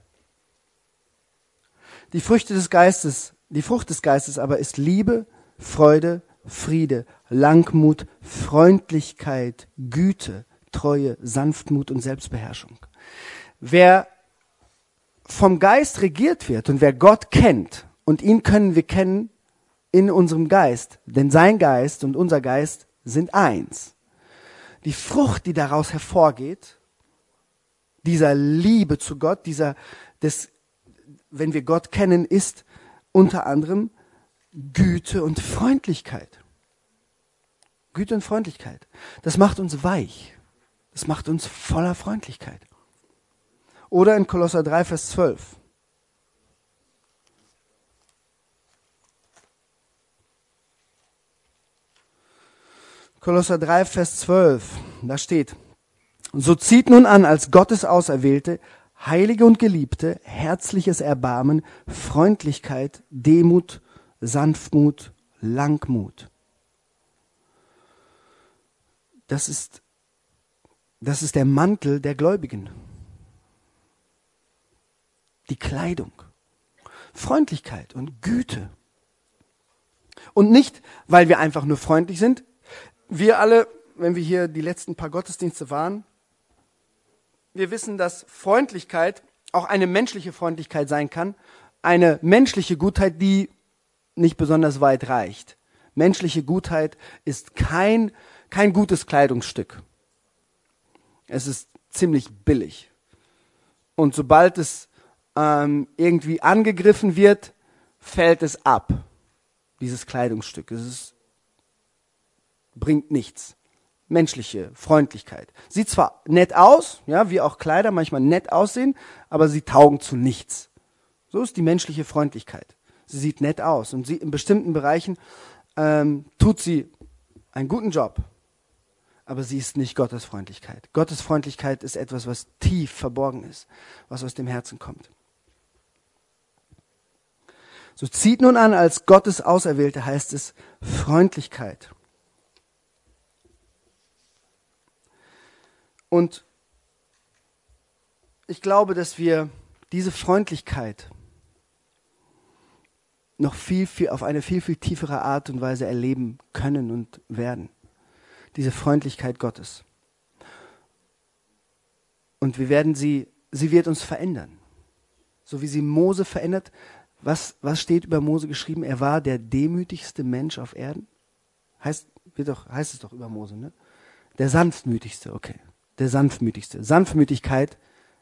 Die Früchte des Geistes, die Frucht des Geistes aber ist Liebe, Freude, Friede, Langmut, Freundlichkeit, Güte, Treue, Sanftmut und Selbstbeherrschung. Wer vom Geist regiert wird und wer Gott kennt, und ihn können wir kennen in unserem Geist, denn sein Geist und unser Geist sind eins. Die Frucht, die daraus hervorgeht, dieser Liebe zu Gott, wenn wir Gott kennen, ist unter anderem Güte und Freundlichkeit. Güte und Freundlichkeit. Das macht uns weich. Das macht uns voller Freundlichkeit. Oder in Kolosser 3, Vers 12. Kolosser 3, Vers 12. Da steht, so zieht nun an als Gottes Auserwählte, Heilige und Geliebte, herzliches Erbarmen, Freundlichkeit, Demut, Sanftmut, Langmut. Das ist der Mantel der Gläubigen. Die Kleidung. Freundlichkeit und Güte. Und nicht, weil wir einfach nur freundlich sind. Wir alle, wenn wir hier die letzten paar Gottesdienste waren, wir wissen, dass Freundlichkeit auch eine menschliche Freundlichkeit sein kann. Eine menschliche Gutheit, die nicht besonders weit reicht. Menschliche Gutheit ist kein gutes Kleidungsstück. Es ist ziemlich billig. Und sobald es irgendwie angegriffen wird, fällt es ab, dieses Kleidungsstück. Bringt nichts. Menschliche Freundlichkeit. Sieht zwar nett aus, ja, wie auch Kleider manchmal nett aussehen, aber sie taugen zu nichts. So ist die menschliche Freundlichkeit. Sie sieht nett aus und in bestimmten Bereichen tut sie einen guten Job. Aber sie ist nicht Gottes Freundlichkeit. Gottes Freundlichkeit ist etwas, was tief verborgen ist, was aus dem Herzen kommt. So zieht nun an, als Gottes Auserwählte heißt es Freundlichkeit. Und ich glaube, dass wir diese Freundlichkeit noch auf eine viel, viel tiefere Art und Weise erleben können und werden. Diese Freundlichkeit Gottes. Und wir werden sie wird uns verändern. So wie sie Mose verändert. Was steht über Mose geschrieben? Er war der demütigste Mensch auf Erden. Heißt es doch über Mose, ne? Der sanftmütigste, okay. Der sanftmütigste. Sanftmütigkeit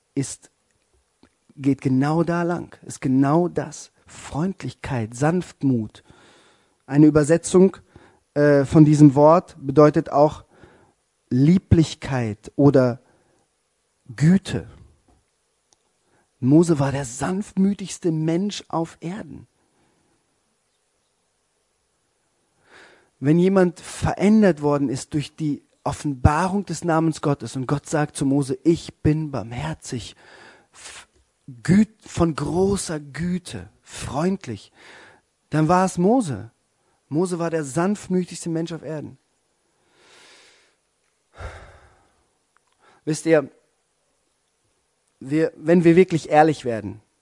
geht genau da lang. Ist genau das. Freundlichkeit, Sanftmut. Eine Übersetzung von diesem Wort bedeutet auch Lieblichkeit oder Güte. Mose war der sanftmütigste Mensch auf Erden. Wenn jemand verändert worden ist durch die Offenbarung des Namens Gottes und Gott sagt zu Mose, ich bin barmherzig, von großer Güte, freundlich, dann war es Mose. Mose war der sanftmütigste Mensch auf Erden. Wisst ihr, wenn wir wirklich ehrlich werden,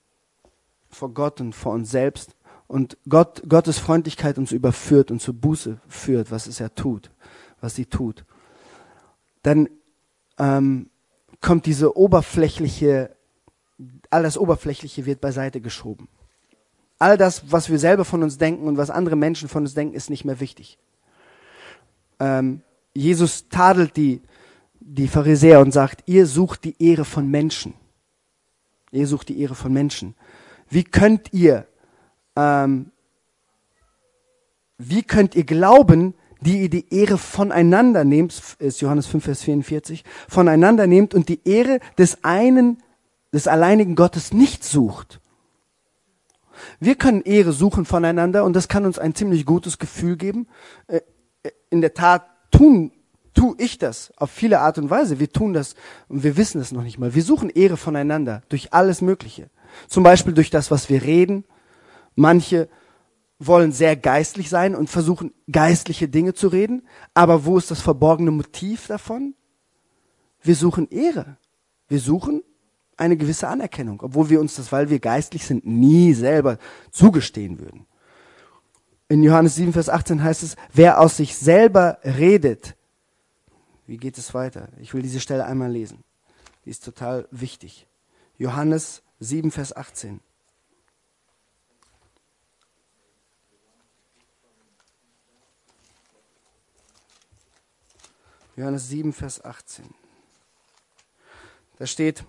vor Gott und vor uns selbst und Gottes Freundlichkeit uns überführt und zur Buße führt, was sie tut, dann kommt all das Oberflächliche wird beiseite geschoben. All das, was wir selber von uns denken und was andere Menschen von uns denken, ist nicht mehr wichtig. Jesus tadelt die Pharisäer und sagt, ihr sucht die Ehre von Menschen. Ihr sucht die Ehre von Menschen. Wie könnt ihr glauben, die ihr die Ehre voneinander nehmt, ist Johannes 5, Vers 44, voneinander nehmt und die Ehre des alleinigen Gottes nicht sucht? Wir können Ehre suchen voneinander und das kann uns ein ziemlich gutes Gefühl geben. In der Tat tue ich das auf viele Art und Weise. Wir tun das und wir wissen es noch nicht mal. Wir suchen Ehre voneinander durch alles Mögliche. Zum Beispiel durch das, was wir reden. Manche wollen sehr geistlich sein und versuchen, geistliche Dinge zu reden. Aber wo ist das verborgene Motiv davon? Wir suchen Ehre. Wir suchen eine gewisse Anerkennung, obwohl wir uns das, weil wir geistlich sind, nie selber zugestehen würden. In Johannes 7, Vers 18 heißt es, wer aus sich selber redet. Wie geht es weiter? Ich will diese Stelle einmal lesen. Die ist total wichtig. Johannes 7, Vers 18. Johannes 7, Vers 18. Da steht,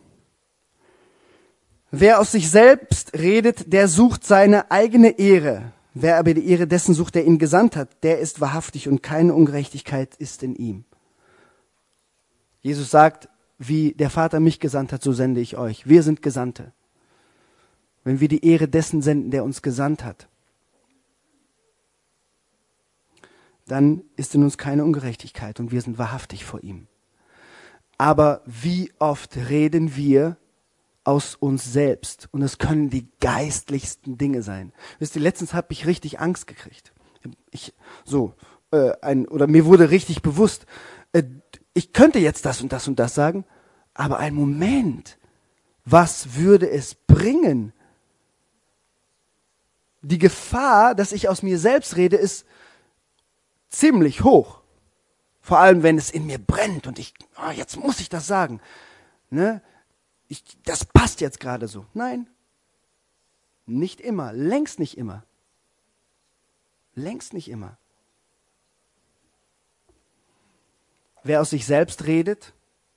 wer aus sich selbst redet, der sucht seine eigene Ehre. Wer aber die Ehre dessen sucht, der ihn gesandt hat, der ist wahrhaftig und keine Ungerechtigkeit ist in ihm. Jesus sagt, wie der Vater mich gesandt hat, so sende ich euch. Wir sind Gesandte. Wenn wir die Ehre dessen senden, der uns gesandt hat, dann ist in uns keine Ungerechtigkeit und wir sind wahrhaftig vor ihm. Aber wie oft reden wir aus uns selbst? Und es können die geistlichsten Dinge sein. Wisst ihr, letztens habe ich richtig Angst gekriegt. Mir wurde richtig bewusst, ich könnte jetzt das und das und das sagen, aber ein Moment, was würde es bringen? Die Gefahr, dass ich aus mir selbst rede, ist ziemlich hoch. Vor allem, wenn es in mir brennt und jetzt muss ich das sagen. Ne? Das passt jetzt gerade so. Nein, nicht immer, längst nicht immer. Längst nicht immer. Wer aus sich selbst redet,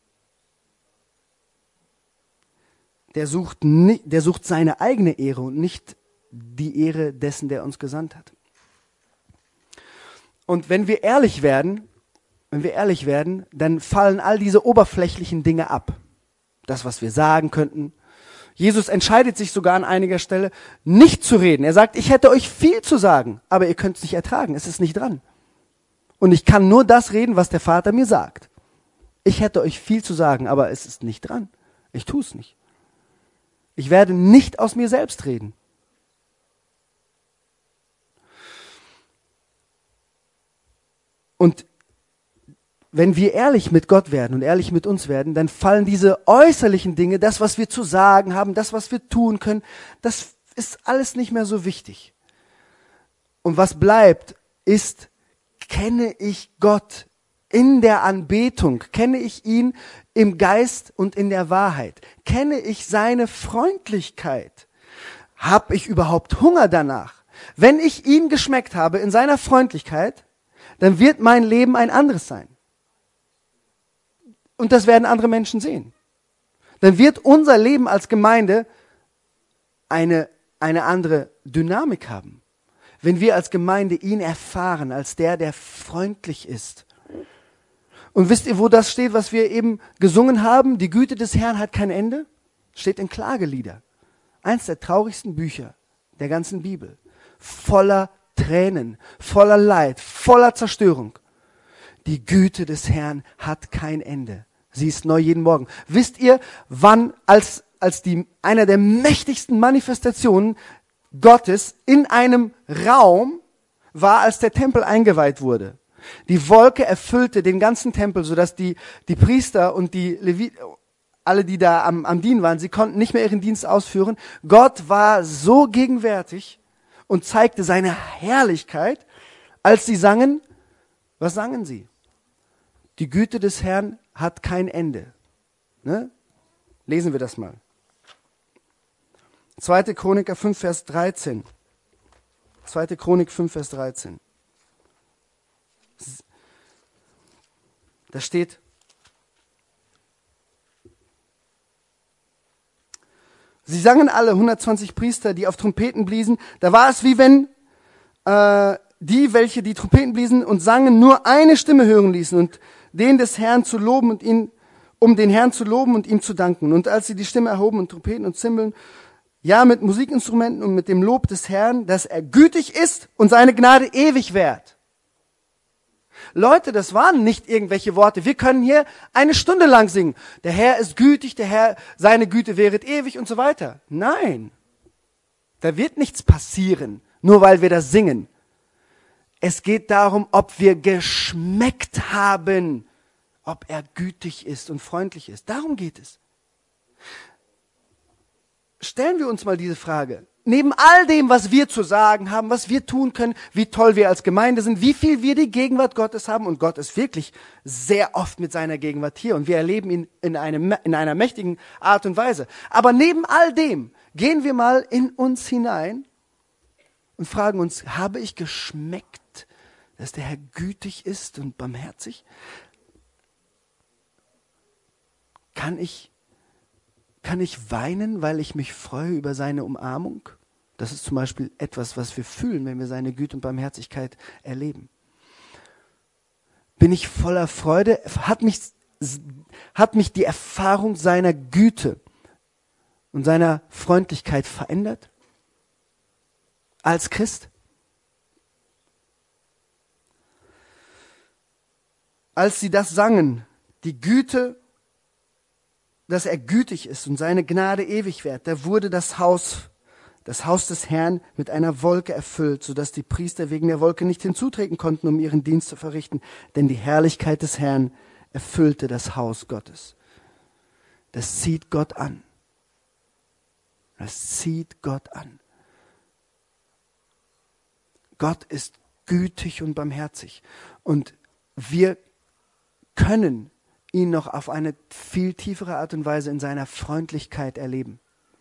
der sucht seine eigene Ehre und nicht die Ehre dessen, der uns gesandt hat. Und wenn wir ehrlich werden, dann fallen all diese oberflächlichen Dinge ab. Das, was wir sagen könnten. Jesus entscheidet sich sogar an einiger Stelle, nicht zu reden. Er sagt, ich hätte euch viel zu sagen, aber ihr könnt es nicht ertragen, es ist nicht dran. Und ich kann nur das reden, was der Vater mir sagt. Ich hätte euch viel zu sagen, aber es ist nicht dran. Ich tue es nicht. Ich werde nicht aus mir selbst reden. Und wenn wir ehrlich mit Gott werden und ehrlich mit uns werden, dann fallen diese äußerlichen Dinge, das, was wir zu sagen haben, das, was wir tun können, das ist alles nicht mehr so wichtig. Und was bleibt, ist, kenne ich Gott in der Anbetung, kenne ich ihn im Geist und in der Wahrheit, kenne ich seine Freundlichkeit, habe ich überhaupt Hunger danach? Wenn ich ihn geschmeckt habe in seiner Freundlichkeit, dann wird mein Leben ein anderes sein. Und das werden andere Menschen sehen. Dann wird unser Leben als Gemeinde eine andere Dynamik haben. Wenn wir als Gemeinde ihn erfahren, als der freundlich ist. Und wisst ihr, wo das steht, was wir eben gesungen haben? Die Güte des Herrn hat kein Ende. Steht in Klagelieder. Eins der traurigsten Bücher der ganzen Bibel. Voller Tränen, voller Leid, voller Zerstörung. Die Güte des Herrn hat kein Ende. Sie ist neu jeden Morgen. Wisst ihr, wann einer der mächtigsten Manifestationen Gottes in einem Raum war, als der Tempel eingeweiht wurde? Die Wolke erfüllte den ganzen Tempel, sodass die Priester und die Leviten, alle, die da am Dienen waren, sie konnten nicht mehr ihren Dienst ausführen. Gott war so gegenwärtig und zeigte seine Herrlichkeit, als sie sangen. Was sangen sie? Die Güte des Herrn hat kein Ende. Ne? Lesen wir das mal. 2. Chroniker 5, Vers 13. 2. Chronik 5, Vers 13. Da steht, sie sangen alle, 120 Priester, die auf Trompeten bliesen. Da war es wie wenn die, welche die Trompeten bliesen und sangen, nur eine Stimme hören ließen und den des Herrn zu loben und ihn, um den Herrn zu loben und ihm zu danken. Und als sie die Stimme erhoben und Trompeten und Zimbeln, ja, mit Musikinstrumenten und mit dem Lob des Herrn, dass er gütig ist und seine Gnade ewig währt. Leute, das waren nicht irgendwelche Worte. Wir können hier eine Stunde lang singen. Der Herr ist gütig, der Herr, seine Güte währet ewig und so weiter. Nein, da wird nichts passieren, nur weil wir das singen. Es geht darum, ob wir geschmeckt haben, ob er gütig ist und freundlich ist. Darum geht es. Stellen wir uns mal diese Frage. Neben all dem, was wir zu sagen haben, was wir tun können, wie toll wir als Gemeinde sind, wie viel wir die Gegenwart Gottes haben, und Gott ist wirklich sehr oft mit seiner Gegenwart hier und wir erleben ihn in einer mächtigen Art und Weise. Aber neben all dem gehen wir mal in uns hinein und fragen uns, habe ich geschmeckt, dass der Herr gütig ist und barmherzig? Kann ich weinen, weil ich mich freue über seine Umarmung? Das ist zum Beispiel etwas, was wir fühlen, wenn wir seine Güte und Barmherzigkeit erleben. Bin ich voller Freude? Hat mich die Erfahrung seiner Güte und seiner Freundlichkeit verändert? Als Christ? Als sie das sangen, die Güte, dass er gütig ist und seine Gnade ewig währt, da wurde das Haus des Herrn mit einer Wolke erfüllt, sodass die Priester wegen der Wolke nicht hinzutreten konnten, um ihren Dienst zu verrichten, denn die Herrlichkeit des Herrn erfüllte das Haus Gottes. Das zieht Gott an. Das zieht Gott an. Gott ist gütig und barmherzig und wir können ihn noch auf eine viel tiefere Art und Weise in seiner Freundlichkeit erleben.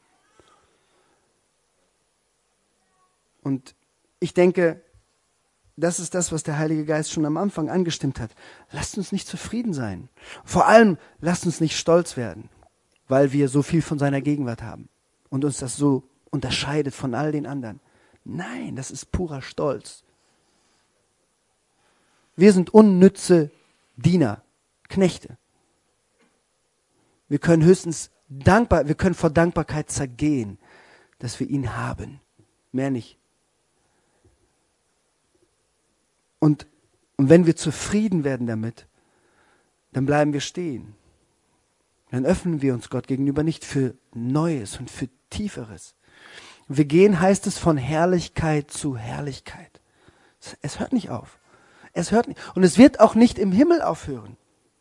Und ich denke, das ist das, was der Heilige Geist schon am Anfang angestimmt hat. Lasst uns nicht zufrieden sein. Vor allem, lasst uns nicht stolz werden, weil wir so viel von seiner Gegenwart haben und uns das so unterscheidet von all den anderen. Nein, das ist purer Stolz. Wir sind unnütze Diener, Knechte. Wir können wir können vor Dankbarkeit zergehen, dass wir ihn haben. Mehr nicht. Und wenn wir zufrieden werden damit, dann bleiben wir stehen. Dann öffnen wir uns Gott gegenüber nicht für Neues und für Tieferes. Wir gehen, heißt es, von Herrlichkeit zu Herrlichkeit. Es hört nicht auf. Es hört nicht. Und es wird auch nicht im Himmel aufhören.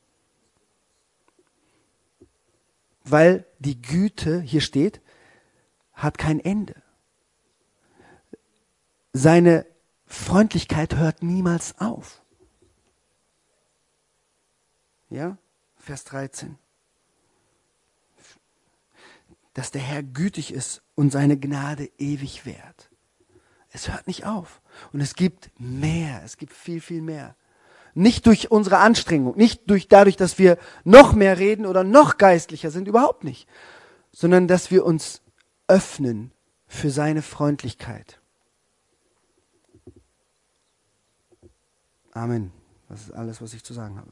Weil die Güte, hier steht, hat kein Ende. Seine Freundlichkeit hört niemals auf. Ja, Vers 13. Dass der Herr gütig ist und seine Gnade ewig währt. Es hört nicht auf. Und es gibt mehr, es gibt viel, viel mehr. Nicht durch unsere Anstrengung, nicht dadurch, dass wir noch mehr reden oder noch geistlicher sind, überhaupt nicht. Sondern dass wir uns öffnen für seine Freundlichkeit. Amen. Das ist alles, was ich zu sagen habe.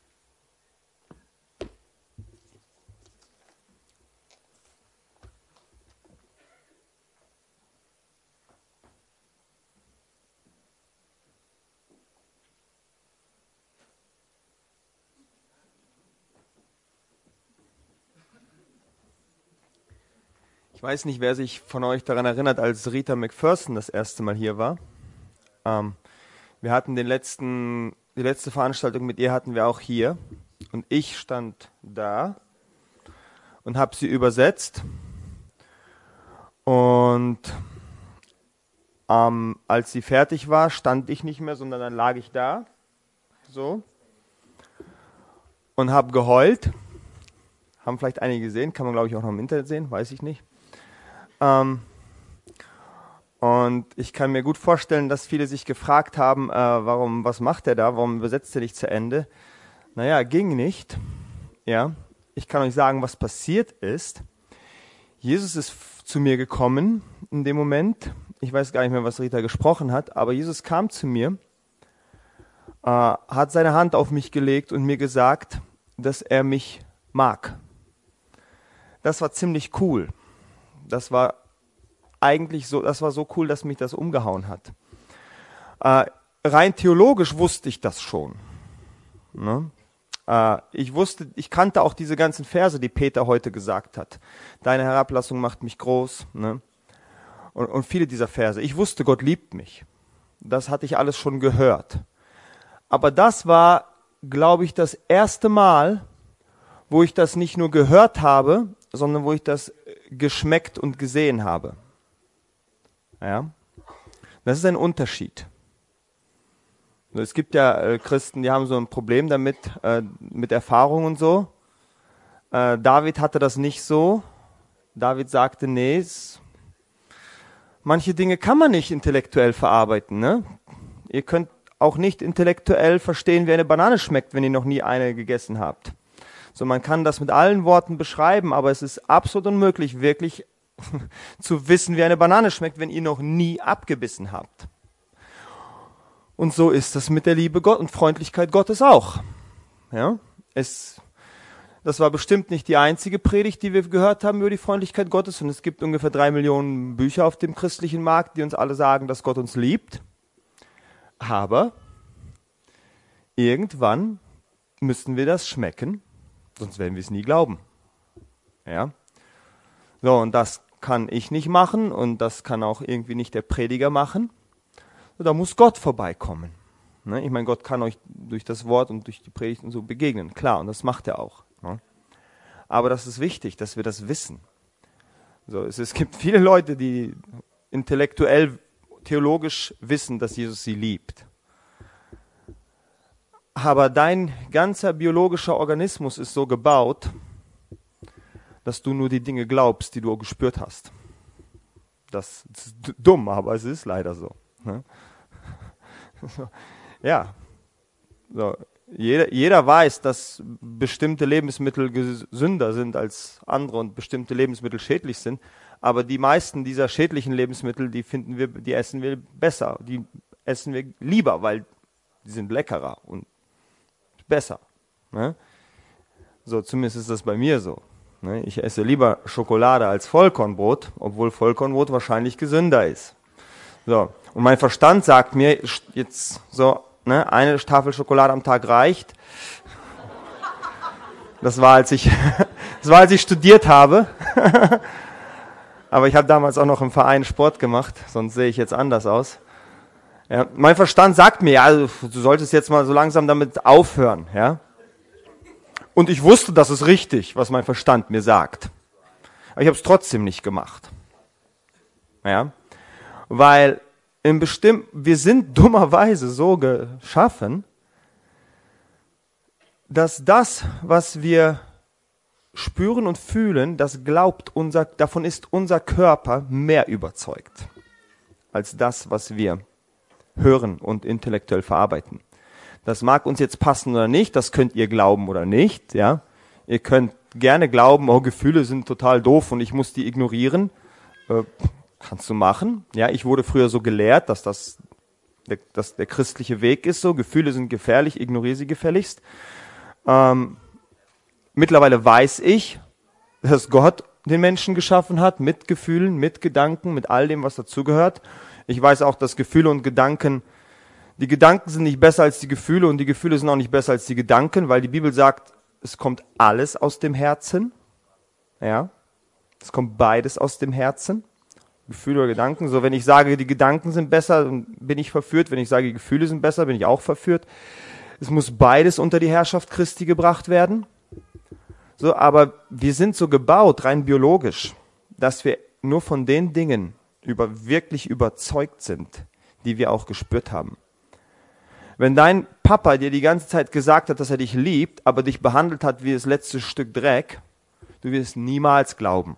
Ich weiß nicht, wer sich von euch daran erinnert, als Rita McPherson das erste Mal hier war. Wir hatten die letzte Veranstaltung mit ihr hatten wir auch hier. Und ich stand da. und habe sie übersetzt. Und als sie fertig war, stand ich nicht mehr, sondern dann lag ich da, so, und habe geheult. Haben vielleicht einige gesehen, kann man glaube ich auch noch im Internet sehen, weiß ich nicht. Und ich kann mir gut vorstellen, dass viele sich gefragt haben, was macht er da, warum übersetzt er nicht zu Ende? Naja, ging nicht. Ja, ich kann euch sagen, was passiert ist. Jesus ist zu mir gekommen in dem Moment. Ich weiß gar nicht mehr, was Rita gesprochen hat, aber Jesus kam zu mir, hat seine Hand auf mich gelegt und mir gesagt, dass er mich mag. Das war ziemlich cool. Das war eigentlich so, das war so cool, dass mich das umgehauen hat. Rein theologisch wusste ich das schon. Ne? Ich kannte auch diese ganzen Verse, die Peter heute gesagt hat. Deine Herablassung macht mich groß. Ne? Und viele dieser Verse. Ich wusste, Gott liebt mich. Das hatte ich alles schon gehört. Aber das war, glaube ich, das erste Mal, wo ich das nicht nur gehört habe, sondern wo ich das geschmeckt und gesehen habe. Ja? Das ist ein Unterschied. Es gibt ja Christen, die haben so ein Problem damit, mit Erfahrung und so. David hatte das nicht so. David sagte, nee, manche Dinge kann man nicht intellektuell verarbeiten. Ne? Ihr könnt auch nicht intellektuell verstehen, wie eine Banane schmeckt, wenn ihr noch nie eine gegessen habt. So, man kann das mit allen Worten beschreiben, aber es ist absolut unmöglich, wirklich zu wissen, wie eine Banane schmeckt, wenn ihr noch nie abgebissen habt. Und so ist das mit der Liebe Gott und Freundlichkeit Gottes auch. Ja? Das war bestimmt nicht die einzige Predigt, die wir gehört haben über die Freundlichkeit Gottes. Und es gibt ungefähr 3 Millionen Bücher auf dem christlichen Markt, die uns alle sagen, dass Gott uns liebt. Aber irgendwann müssen wir das schmecken, sonst werden wir es nie glauben. Ja? So, und das kann ich nicht machen und das kann auch irgendwie nicht der Prediger machen. Da muss Gott vorbeikommen. Ne? Ich meine, Gott kann euch durch das Wort und durch die Predigt und so begegnen, klar, und das macht er auch. Ne? Aber das ist wichtig, dass wir das wissen. So, es gibt viele Leute, die intellektuell, theologisch wissen, dass Jesus sie liebt. Aber dein ganzer biologischer Organismus ist so gebaut, dass du nur die Dinge glaubst, die du gespürt hast. Das ist dumm, aber es ist leider so. Ne? Ja, so. Jeder weiß, dass bestimmte Lebensmittel gesünder sind als andere und bestimmte Lebensmittel schädlich sind, aber die meisten dieser schädlichen Lebensmittel, die essen wir besser, die essen wir lieber, weil die sind leckerer und besser. Ne? So, zumindest ist das bei mir so. Ne? Ich esse lieber Schokolade als Vollkornbrot, obwohl Vollkornbrot wahrscheinlich gesünder ist. So, und mein Verstand sagt mir, jetzt so, ne, eine Tafel Schokolade am Tag reicht. Das war, als ich studiert habe. Aber ich habe damals auch noch im Verein Sport gemacht, sonst sehe ich jetzt anders aus. Ja, mein Verstand sagt mir, ja, du solltest jetzt mal so langsam damit aufhören. Ja? Und ich wusste, das ist richtig, was mein Verstand mir sagt. Aber ich habe es trotzdem nicht gemacht. Ja? Weil wir sind dummerweise so geschaffen, dass das, was wir spüren und fühlen, davon ist unser Körper mehr überzeugt, als das, was wir hören und intellektuell verarbeiten. Das mag uns jetzt passen oder nicht, das könnt ihr glauben oder nicht, ja. Ihr könnt gerne glauben, oh, Gefühle sind total doof und ich muss die ignorieren. Kannst du machen. Ja, ich wurde früher so gelehrt, dass der christliche Weg ist so. Gefühle sind gefährlich, ignoriere sie gefälligst. Mittlerweile weiß ich, dass Gott den Menschen geschaffen hat, mit Gefühlen, mit Gedanken, mit all dem, was dazugehört. Ich weiß auch, dass Gefühle und Gedanken, die Gedanken sind nicht besser als die Gefühle und die Gefühle sind auch nicht besser als die Gedanken, weil die Bibel sagt, es kommt alles aus dem Herzen. Ja, es kommt beides aus dem Herzen. Gefühle oder Gedanken. So, wenn ich sage, die Gedanken sind besser, dann bin ich verführt. Wenn ich sage, die Gefühle sind besser, bin ich auch verführt. Es muss beides unter die Herrschaft Christi gebracht werden. So, aber wir sind so gebaut, rein biologisch, dass wir nur von den Dingen wirklich überzeugt sind, die wir auch gespürt haben. Wenn dein Papa dir die ganze Zeit gesagt hat, dass er dich liebt, aber dich behandelt hat wie das letzte Stück Dreck, du wirst niemals glauben.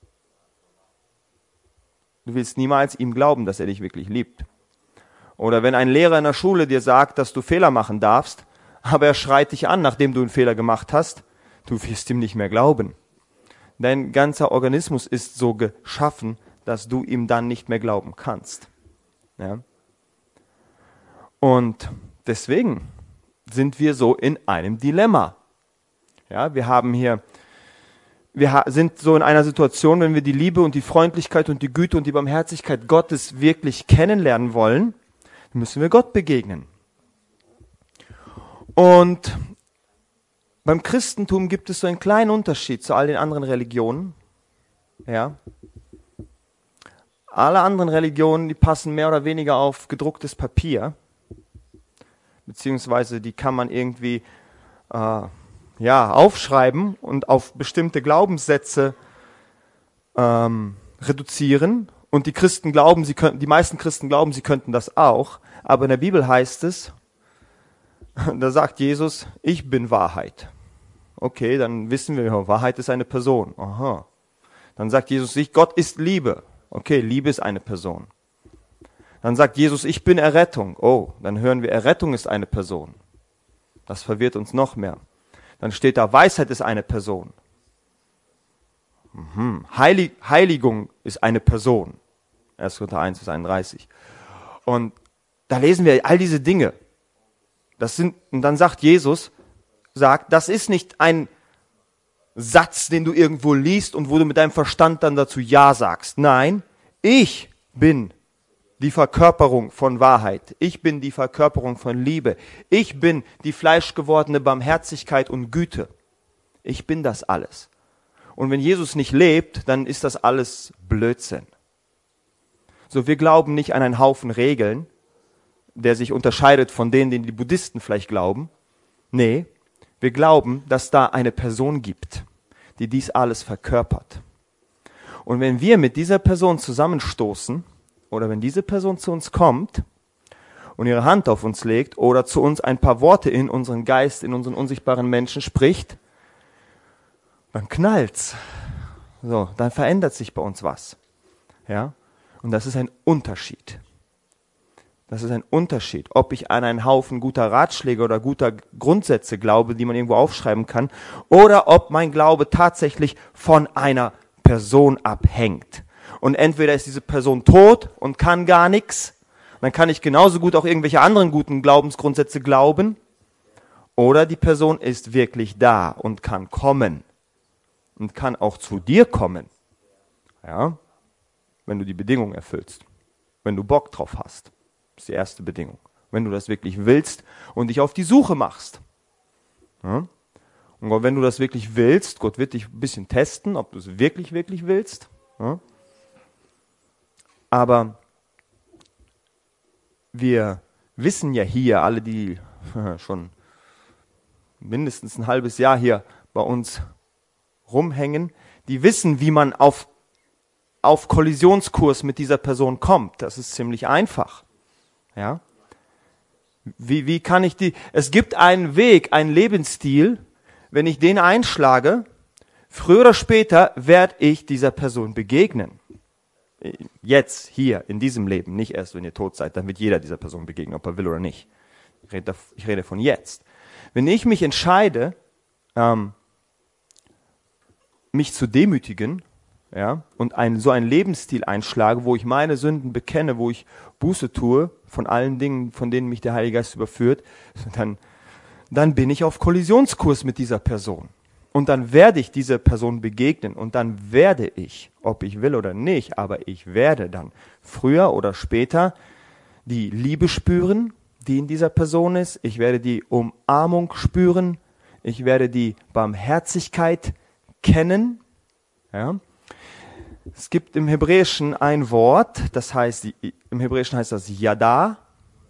Du willst niemals ihm glauben, dass er dich wirklich liebt. Oder wenn ein Lehrer in der Schule dir sagt, dass du Fehler machen darfst, aber er schreit dich an, nachdem du einen Fehler gemacht hast, du wirst ihm nicht mehr glauben. Dein ganzer Organismus ist so geschaffen, dass du ihm dann nicht mehr glauben kannst. Ja? Und deswegen sind wir so in einem Dilemma. Ja, wir sind so in einer Situation, wenn wir die Liebe und die Freundlichkeit und die Güte und die Barmherzigkeit Gottes wirklich kennenlernen wollen, dann müssen wir Gott begegnen. Und beim Christentum gibt es so einen kleinen Unterschied zu all den anderen Religionen. Ja. Alle anderen Religionen, die passen mehr oder weniger auf gedrucktes Papier, beziehungsweise die kann man irgendwie aufschreiben und auf bestimmte Glaubenssätze reduzieren. Und die meisten Christen glauben, sie könnten das auch. Aber in der Bibel heißt es, da sagt Jesus, ich bin Wahrheit. Okay, dann wissen wir, Wahrheit ist eine Person. Aha. Dann sagt Jesus, Gott ist Liebe. Okay, Liebe ist eine Person. Dann sagt Jesus, ich bin Errettung. Oh, dann hören wir, Errettung ist eine Person. Das verwirrt uns noch mehr. Dann steht da, Weisheit ist eine Person. Heiligung ist eine Person. 1. Korinther 1 bis 31. Und da lesen wir all diese Dinge. Und dann sagt Jesus, das ist nicht ein Satz, den du irgendwo liest und wo du mit deinem Verstand dann dazu Ja sagst. Nein, ich bin die Verkörperung von Wahrheit. Ich bin die Verkörperung von Liebe. Ich bin die fleischgewordene Barmherzigkeit und Güte. Ich bin das alles. Und wenn Jesus nicht lebt, dann ist das alles Blödsinn. So, wir glauben nicht an einen Haufen Regeln, der sich unterscheidet von denen, die Buddhisten vielleicht glauben. Nee, wir glauben, dass da eine Person gibt, die dies alles verkörpert. Und wenn wir mit dieser Person zusammenstoßen, oder wenn diese Person zu uns kommt und ihre Hand auf uns legt oder zu uns ein paar Worte in unseren Geist, in unseren unsichtbaren Menschen spricht, dann knallt's. So, dann verändert sich bei uns was. Ja? Und das ist ein Unterschied. Das ist ein Unterschied, ob ich an einen Haufen guter Ratschläge oder guter Grundsätze glaube, die man irgendwo aufschreiben kann, oder ob mein Glaube tatsächlich von einer Person abhängt. Und entweder ist diese Person tot und kann gar nichts, dann kann ich genauso gut auch irgendwelche anderen guten Glaubensgrundsätze glauben, oder die Person ist wirklich da und kann kommen und kann auch zu dir kommen, ja, wenn du die Bedingungen erfüllst, wenn du Bock drauf hast. Das ist die erste Bedingung. Wenn du das wirklich willst und dich auf die Suche machst. Ja? Und wenn du das wirklich willst, Gott wird dich ein bisschen testen, ob du es wirklich, wirklich willst. Ja? Aber wir wissen ja hier, alle, die schon mindestens ein halbes Jahr hier bei uns rumhängen, die wissen, wie man auf Kollisionskurs mit dieser Person kommt. Das ist ziemlich einfach. Ja? Wie kann ich es gibt einen Weg, einen Lebensstil, wenn ich den einschlage, früher oder später werde ich dieser Person begegnen. Jetzt, hier, in diesem Leben, nicht erst, wenn ihr tot seid, dann wird jeder dieser Person begegnen, ob er will oder nicht. Ich rede von jetzt. Wenn ich mich entscheide, mich zu demütigen, ja, und so einen Lebensstil einschlage, wo ich meine Sünden bekenne, wo ich Buße tue von allen Dingen, von denen mich der Heilige Geist überführt, dann bin ich auf Kollisionskurs mit dieser Person. Und dann werde ich dieser Person begegnen und dann werde ich, ob ich will oder nicht, aber ich werde dann früher oder später die Liebe spüren, die in dieser Person ist. Ich werde die Umarmung spüren. Ich werde die Barmherzigkeit kennen. Ja. Es gibt im Hebräischen ein Wort, im Hebräischen heißt das Yada.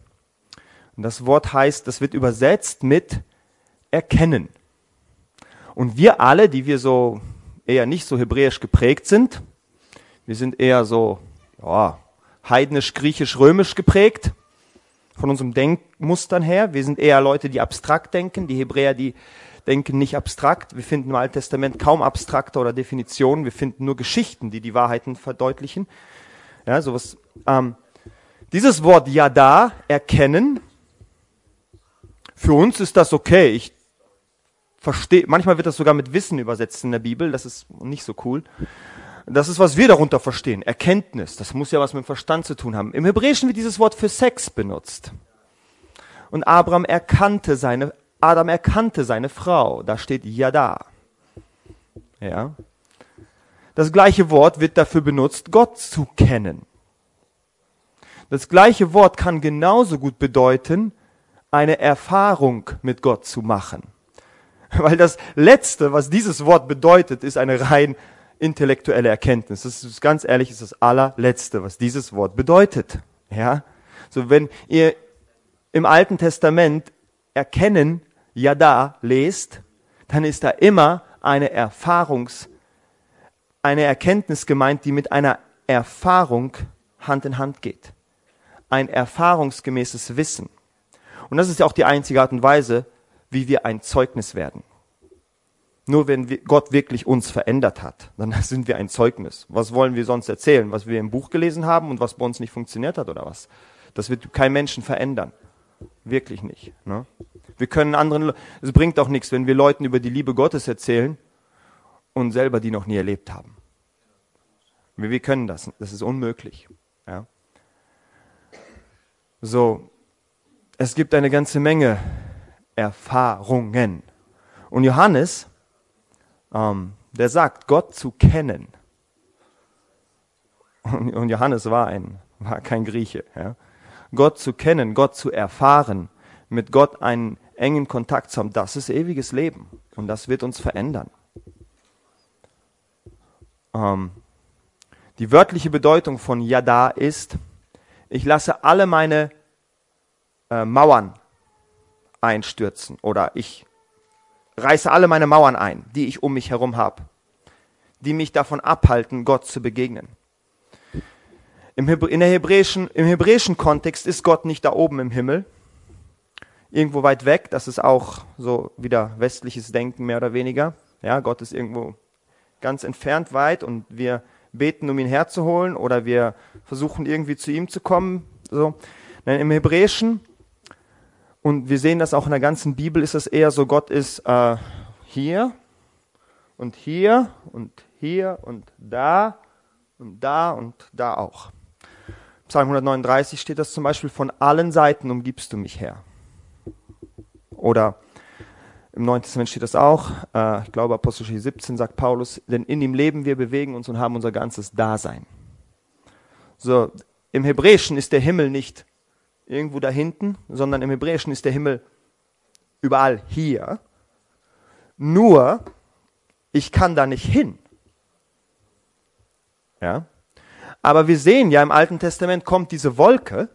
Und das Wort heißt, das wird übersetzt mit erkennen. Und wir alle, die wir so eher nicht so hebräisch geprägt sind, wir sind eher so heidnisch, griechisch, römisch geprägt, von unserem Denkmustern her. Wir sind eher Leute, die abstrakt denken. Die Hebräer, die denken nicht abstrakt. Wir finden im Alten Testament kaum Abstrakte oder Definitionen. Wir finden nur Geschichten, die die Wahrheiten verdeutlichen. Ja, sowas. Dieses Wort Yada, erkennen, für uns ist das okay. Ich verstehe, manchmal wird das sogar mit Wissen übersetzt in der Bibel. Das ist nicht so cool. Das ist, was wir darunter verstehen. Erkenntnis. Das muss ja was mit dem Verstand zu tun haben. Im Hebräischen wird dieses Wort für Sex benutzt. Und Adam erkannte seine Frau. Da steht Yada. Ja. Das gleiche Wort wird dafür benutzt, Gott zu kennen. Das gleiche Wort kann genauso gut bedeuten, eine Erfahrung mit Gott zu machen. Weil das Letzte, was dieses Wort bedeutet, ist eine rein intellektuelle Erkenntnis. Das ist ganz ehrlich, ist das allerletzte, was dieses Wort bedeutet. Ja? So, wenn ihr im Alten Testament erkennen, Yada lest, dann ist da immer eine Erkenntnis gemeint, die mit einer Erfahrung Hand in Hand geht. Ein erfahrungsgemäßes Wissen. Und das ist ja auch die einzige Art und Weise, wie wir ein Zeugnis werden. Nur wenn Gott wirklich uns verändert hat, dann sind wir ein Zeugnis. Was wollen wir sonst erzählen? Was wir im Buch gelesen haben und was bei uns nicht funktioniert hat oder was? Das wird kein Menschen verändern. Wirklich nicht. Ne? Wir können es bringt auch nichts, wenn wir Leuten über die Liebe Gottes erzählen und selber die noch nie erlebt haben. Wir können das. Das ist unmöglich. Ja? So, es gibt eine ganze Menge Erfahrungen. Und Johannes, der sagt, Gott zu kennen. Und Johannes war kein Grieche. Ja. Gott zu kennen, Gott zu erfahren, mit Gott einen engen Kontakt zu haben, das ist ewiges Leben. Und das wird uns verändern. Die wörtliche Bedeutung von Yada ist, ich lasse alle meine Mauern einstürzen oder ich reiße alle meine Mauern ein, die ich um mich herum habe, die mich davon abhalten, Gott zu begegnen. Im hebräischen Kontext ist Gott nicht da oben im Himmel, irgendwo weit weg. Das ist auch so wieder westliches Denken mehr oder weniger. Ja, Gott ist irgendwo ganz entfernt weit und wir beten, um ihn herzuholen oder wir versuchen irgendwie zu ihm zu kommen. So. Nein, im Hebräischen, und wir sehen das auch in der ganzen Bibel, ist es eher so, Gott ist hier und hier und hier und da und da auch. Psalm 139 steht das zum Beispiel, von allen Seiten umgibst du mich her. Oder im Neuen Testament steht das auch, ich glaube Apostelgeschichte 17 sagt Paulus, denn in ihm leben wir, bewegen uns und haben unser ganzes Dasein. So, im Hebräischen ist der Himmel nicht irgendwo da hinten, sondern im Hebräischen ist der Himmel überall hier. Nur, ich kann da nicht hin. Ja? Aber wir sehen ja, im Alten Testament kommt diese Wolke.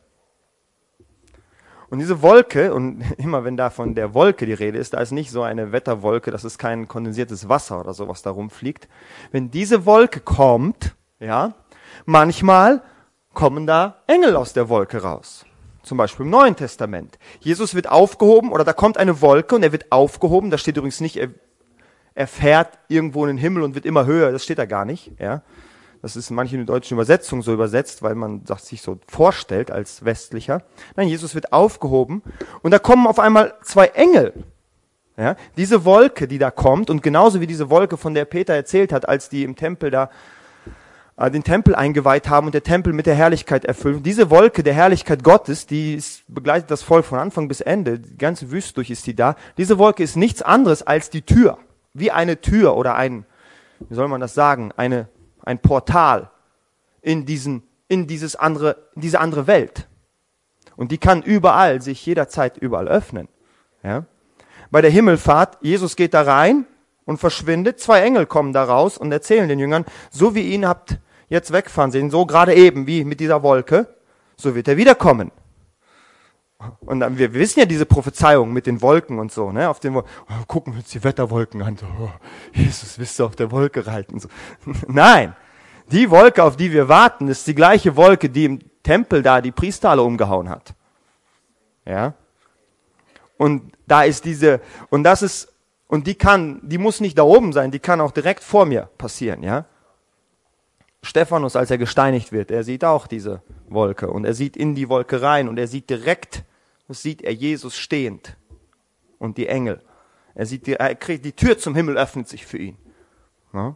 Und diese Wolke, und immer wenn da von der Wolke die Rede ist, da ist nicht so eine Wetterwolke, das ist kein kondensiertes Wasser oder so, was da rumfliegt. Wenn diese Wolke kommt, ja, manchmal kommen da Engel aus der Wolke raus. Zum Beispiel im Neuen Testament. Jesus wird aufgehoben, oder da kommt eine Wolke und er wird aufgehoben. Da steht übrigens nicht, er fährt irgendwo in den Himmel und wird immer höher. Das steht da gar nicht. Ja. Das ist in manchen deutschen Übersetzungen so übersetzt, weil man das sich so vorstellt als Westlicher. Nein, Jesus wird aufgehoben und da kommen auf einmal zwei Engel. Ja. Diese Wolke, die da kommt, und genauso wie diese Wolke, von der Peter erzählt hat, als die im Tempel da den Tempel eingeweiht haben und der Tempel mit der Herrlichkeit erfüllt. Diese Wolke der Herrlichkeit Gottes, begleitet das Volk von Anfang bis Ende, die ganze Wüste durch ist die da. Diese Wolke ist nichts anderes als die Tür, wie eine Tür oder wie soll man das sagen, ein Portal in diese andere Welt. Und die kann sich jederzeit überall öffnen. Ja? Bei der Himmelfahrt, Jesus geht da rein und verschwindet, zwei Engel kommen da raus und erzählen den Jüngern, so wie ihr ihn habt jetzt wegfahren sehen, so gerade eben wie mit dieser Wolke, so wird er wiederkommen. Und dann, wir wissen ja diese Prophezeiung mit den Wolken und so, ne? Gucken wir uns die Wetterwolken an. So, Jesus, willst du auf der Wolke reiten? So. Nein, die Wolke, auf die wir warten, ist die gleiche Wolke, die im Tempel da die Priester alle umgehauen hat. Ja? Und da ist diese, und das ist, und die muss nicht da oben sein, die kann auch direkt vor mir passieren, ja? Stephanus, als er gesteinigt wird, er sieht auch diese Wolke und er sieht in die Wolke rein und er sieht direkt, was sieht er? Jesus stehend und die Engel. Er kriegt die Tür zum Himmel, öffnet sich für ihn. Ja?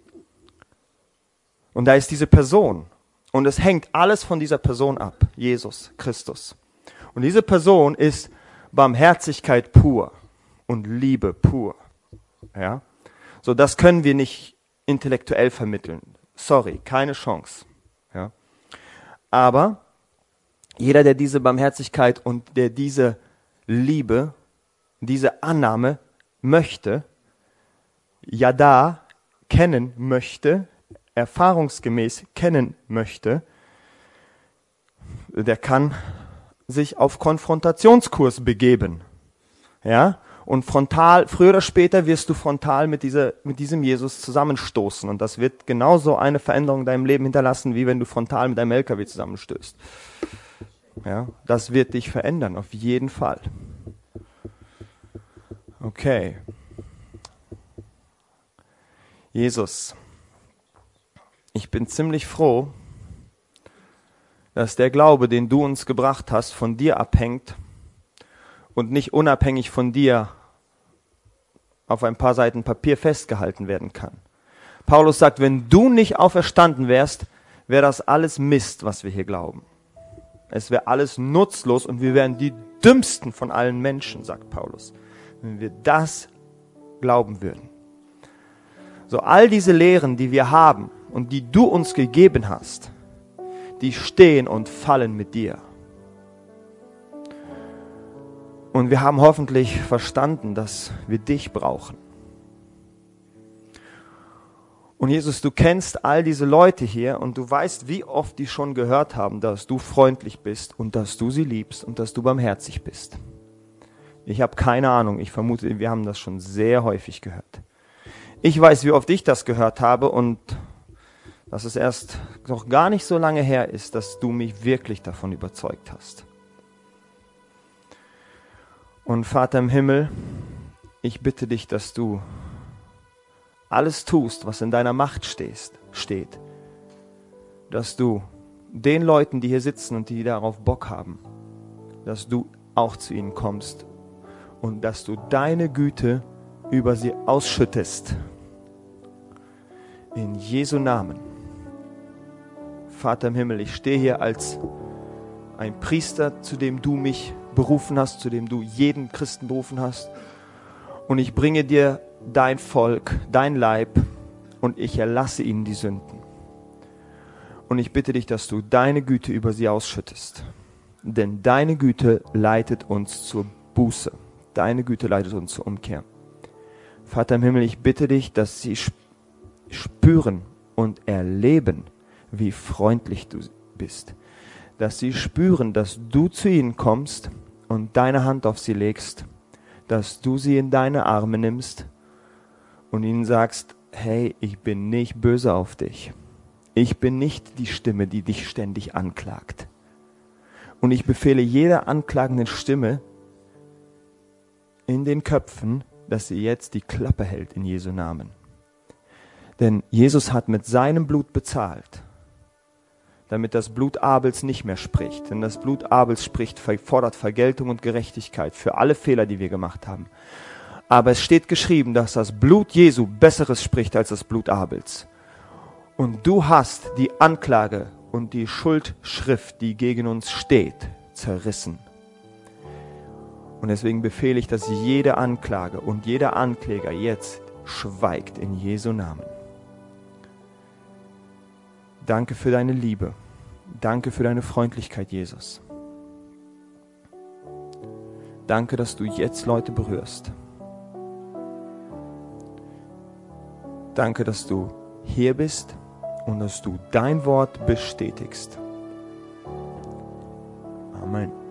Und da ist diese Person und es hängt alles von dieser Person ab, Jesus Christus. Und diese Person ist Barmherzigkeit pur und Liebe pur. Ja? So, das können wir nicht intellektuell vermitteln. Sorry, keine Chance. Ja? Aber jeder, der diese Barmherzigkeit und der diese Liebe, diese Annahme möchte, ja da kennen möchte, erfahrungsgemäß kennen möchte, der kann sich auf Konfrontationskurs begeben. Ja? Und früher oder später wirst du frontal mit diesem Jesus zusammenstoßen. Und das wird genauso eine Veränderung in deinem Leben hinterlassen, wie wenn du frontal mit einem LKW zusammenstößt. Ja, das wird dich verändern, auf jeden Fall. Okay. Jesus, ich bin ziemlich froh, dass der Glaube, den du uns gebracht hast, von dir abhängt und nicht unabhängig von dir auf ein paar Seiten Papier festgehalten werden kann. Paulus sagt, wenn du nicht auferstanden wärst, wäre das alles Mist, was wir hier glauben. Es wäre alles nutzlos und wir wären die dümmsten von allen Menschen, sagt Paulus, wenn wir das glauben würden. So, all diese Lehren, die wir haben und die du uns gegeben hast, die stehen und fallen mit dir. Und wir haben hoffentlich verstanden, dass wir dich brauchen. Und Jesus, du kennst all diese Leute hier und du weißt, wie oft die schon gehört haben, dass du freundlich bist und dass du sie liebst und dass du barmherzig bist. Ich habe keine Ahnung, ich vermute, wir haben das schon sehr häufig gehört. Ich weiß, wie oft ich das gehört habe und dass es erst noch gar nicht so lange her ist, dass du mich wirklich davon überzeugt hast. Und Vater im Himmel, ich bitte dich, dass du alles tust, was in deiner Macht steht. Dass du den Leuten, die hier sitzen und die darauf Bock haben, dass du auch zu ihnen kommst und dass du deine Güte über sie ausschüttest. In Jesu Namen. Vater im Himmel, ich stehe hier als ein Priester, zu dem du mich berufen hast, zu dem du jeden Christen berufen hast. Und ich bringe dir dein Volk, dein Leib und ich erlasse ihnen die Sünden. Und ich bitte dich, dass du deine Güte über sie ausschüttest. Denn deine Güte leitet uns zur Buße. Deine Güte leitet uns zur Umkehr. Vater im Himmel, ich bitte dich, dass sie spüren und erleben, wie freundlich du bist. Dass sie spüren, dass du zu ihnen kommst und deine Hand auf sie legst, dass du sie in deine Arme nimmst und ihnen sagst, hey, ich bin nicht böse auf dich. Ich bin nicht die Stimme, die dich ständig anklagt. Und ich befehle jeder anklagenden Stimme in den Köpfen, dass sie jetzt die Klappe hält in Jesu Namen. Denn Jesus hat mit seinem Blut bezahlt, damit das Blut Abels nicht mehr spricht. Denn das Blut Abels fordert Vergeltung und Gerechtigkeit für alle Fehler, die wir gemacht haben. Aber es steht geschrieben, dass das Blut Jesu Besseres spricht als das Blut Abels. Und du hast die Anklage und die Schuldschrift, die gegen uns steht, zerrissen. Und deswegen befehle ich, dass jede Anklage und jeder Ankläger jetzt schweigt in Jesu Namen. Danke für deine Liebe. Danke für deine Freundlichkeit, Jesus. Danke, dass du jetzt Leute berührst. Danke, dass du hier bist und dass du dein Wort bestätigst. Amen.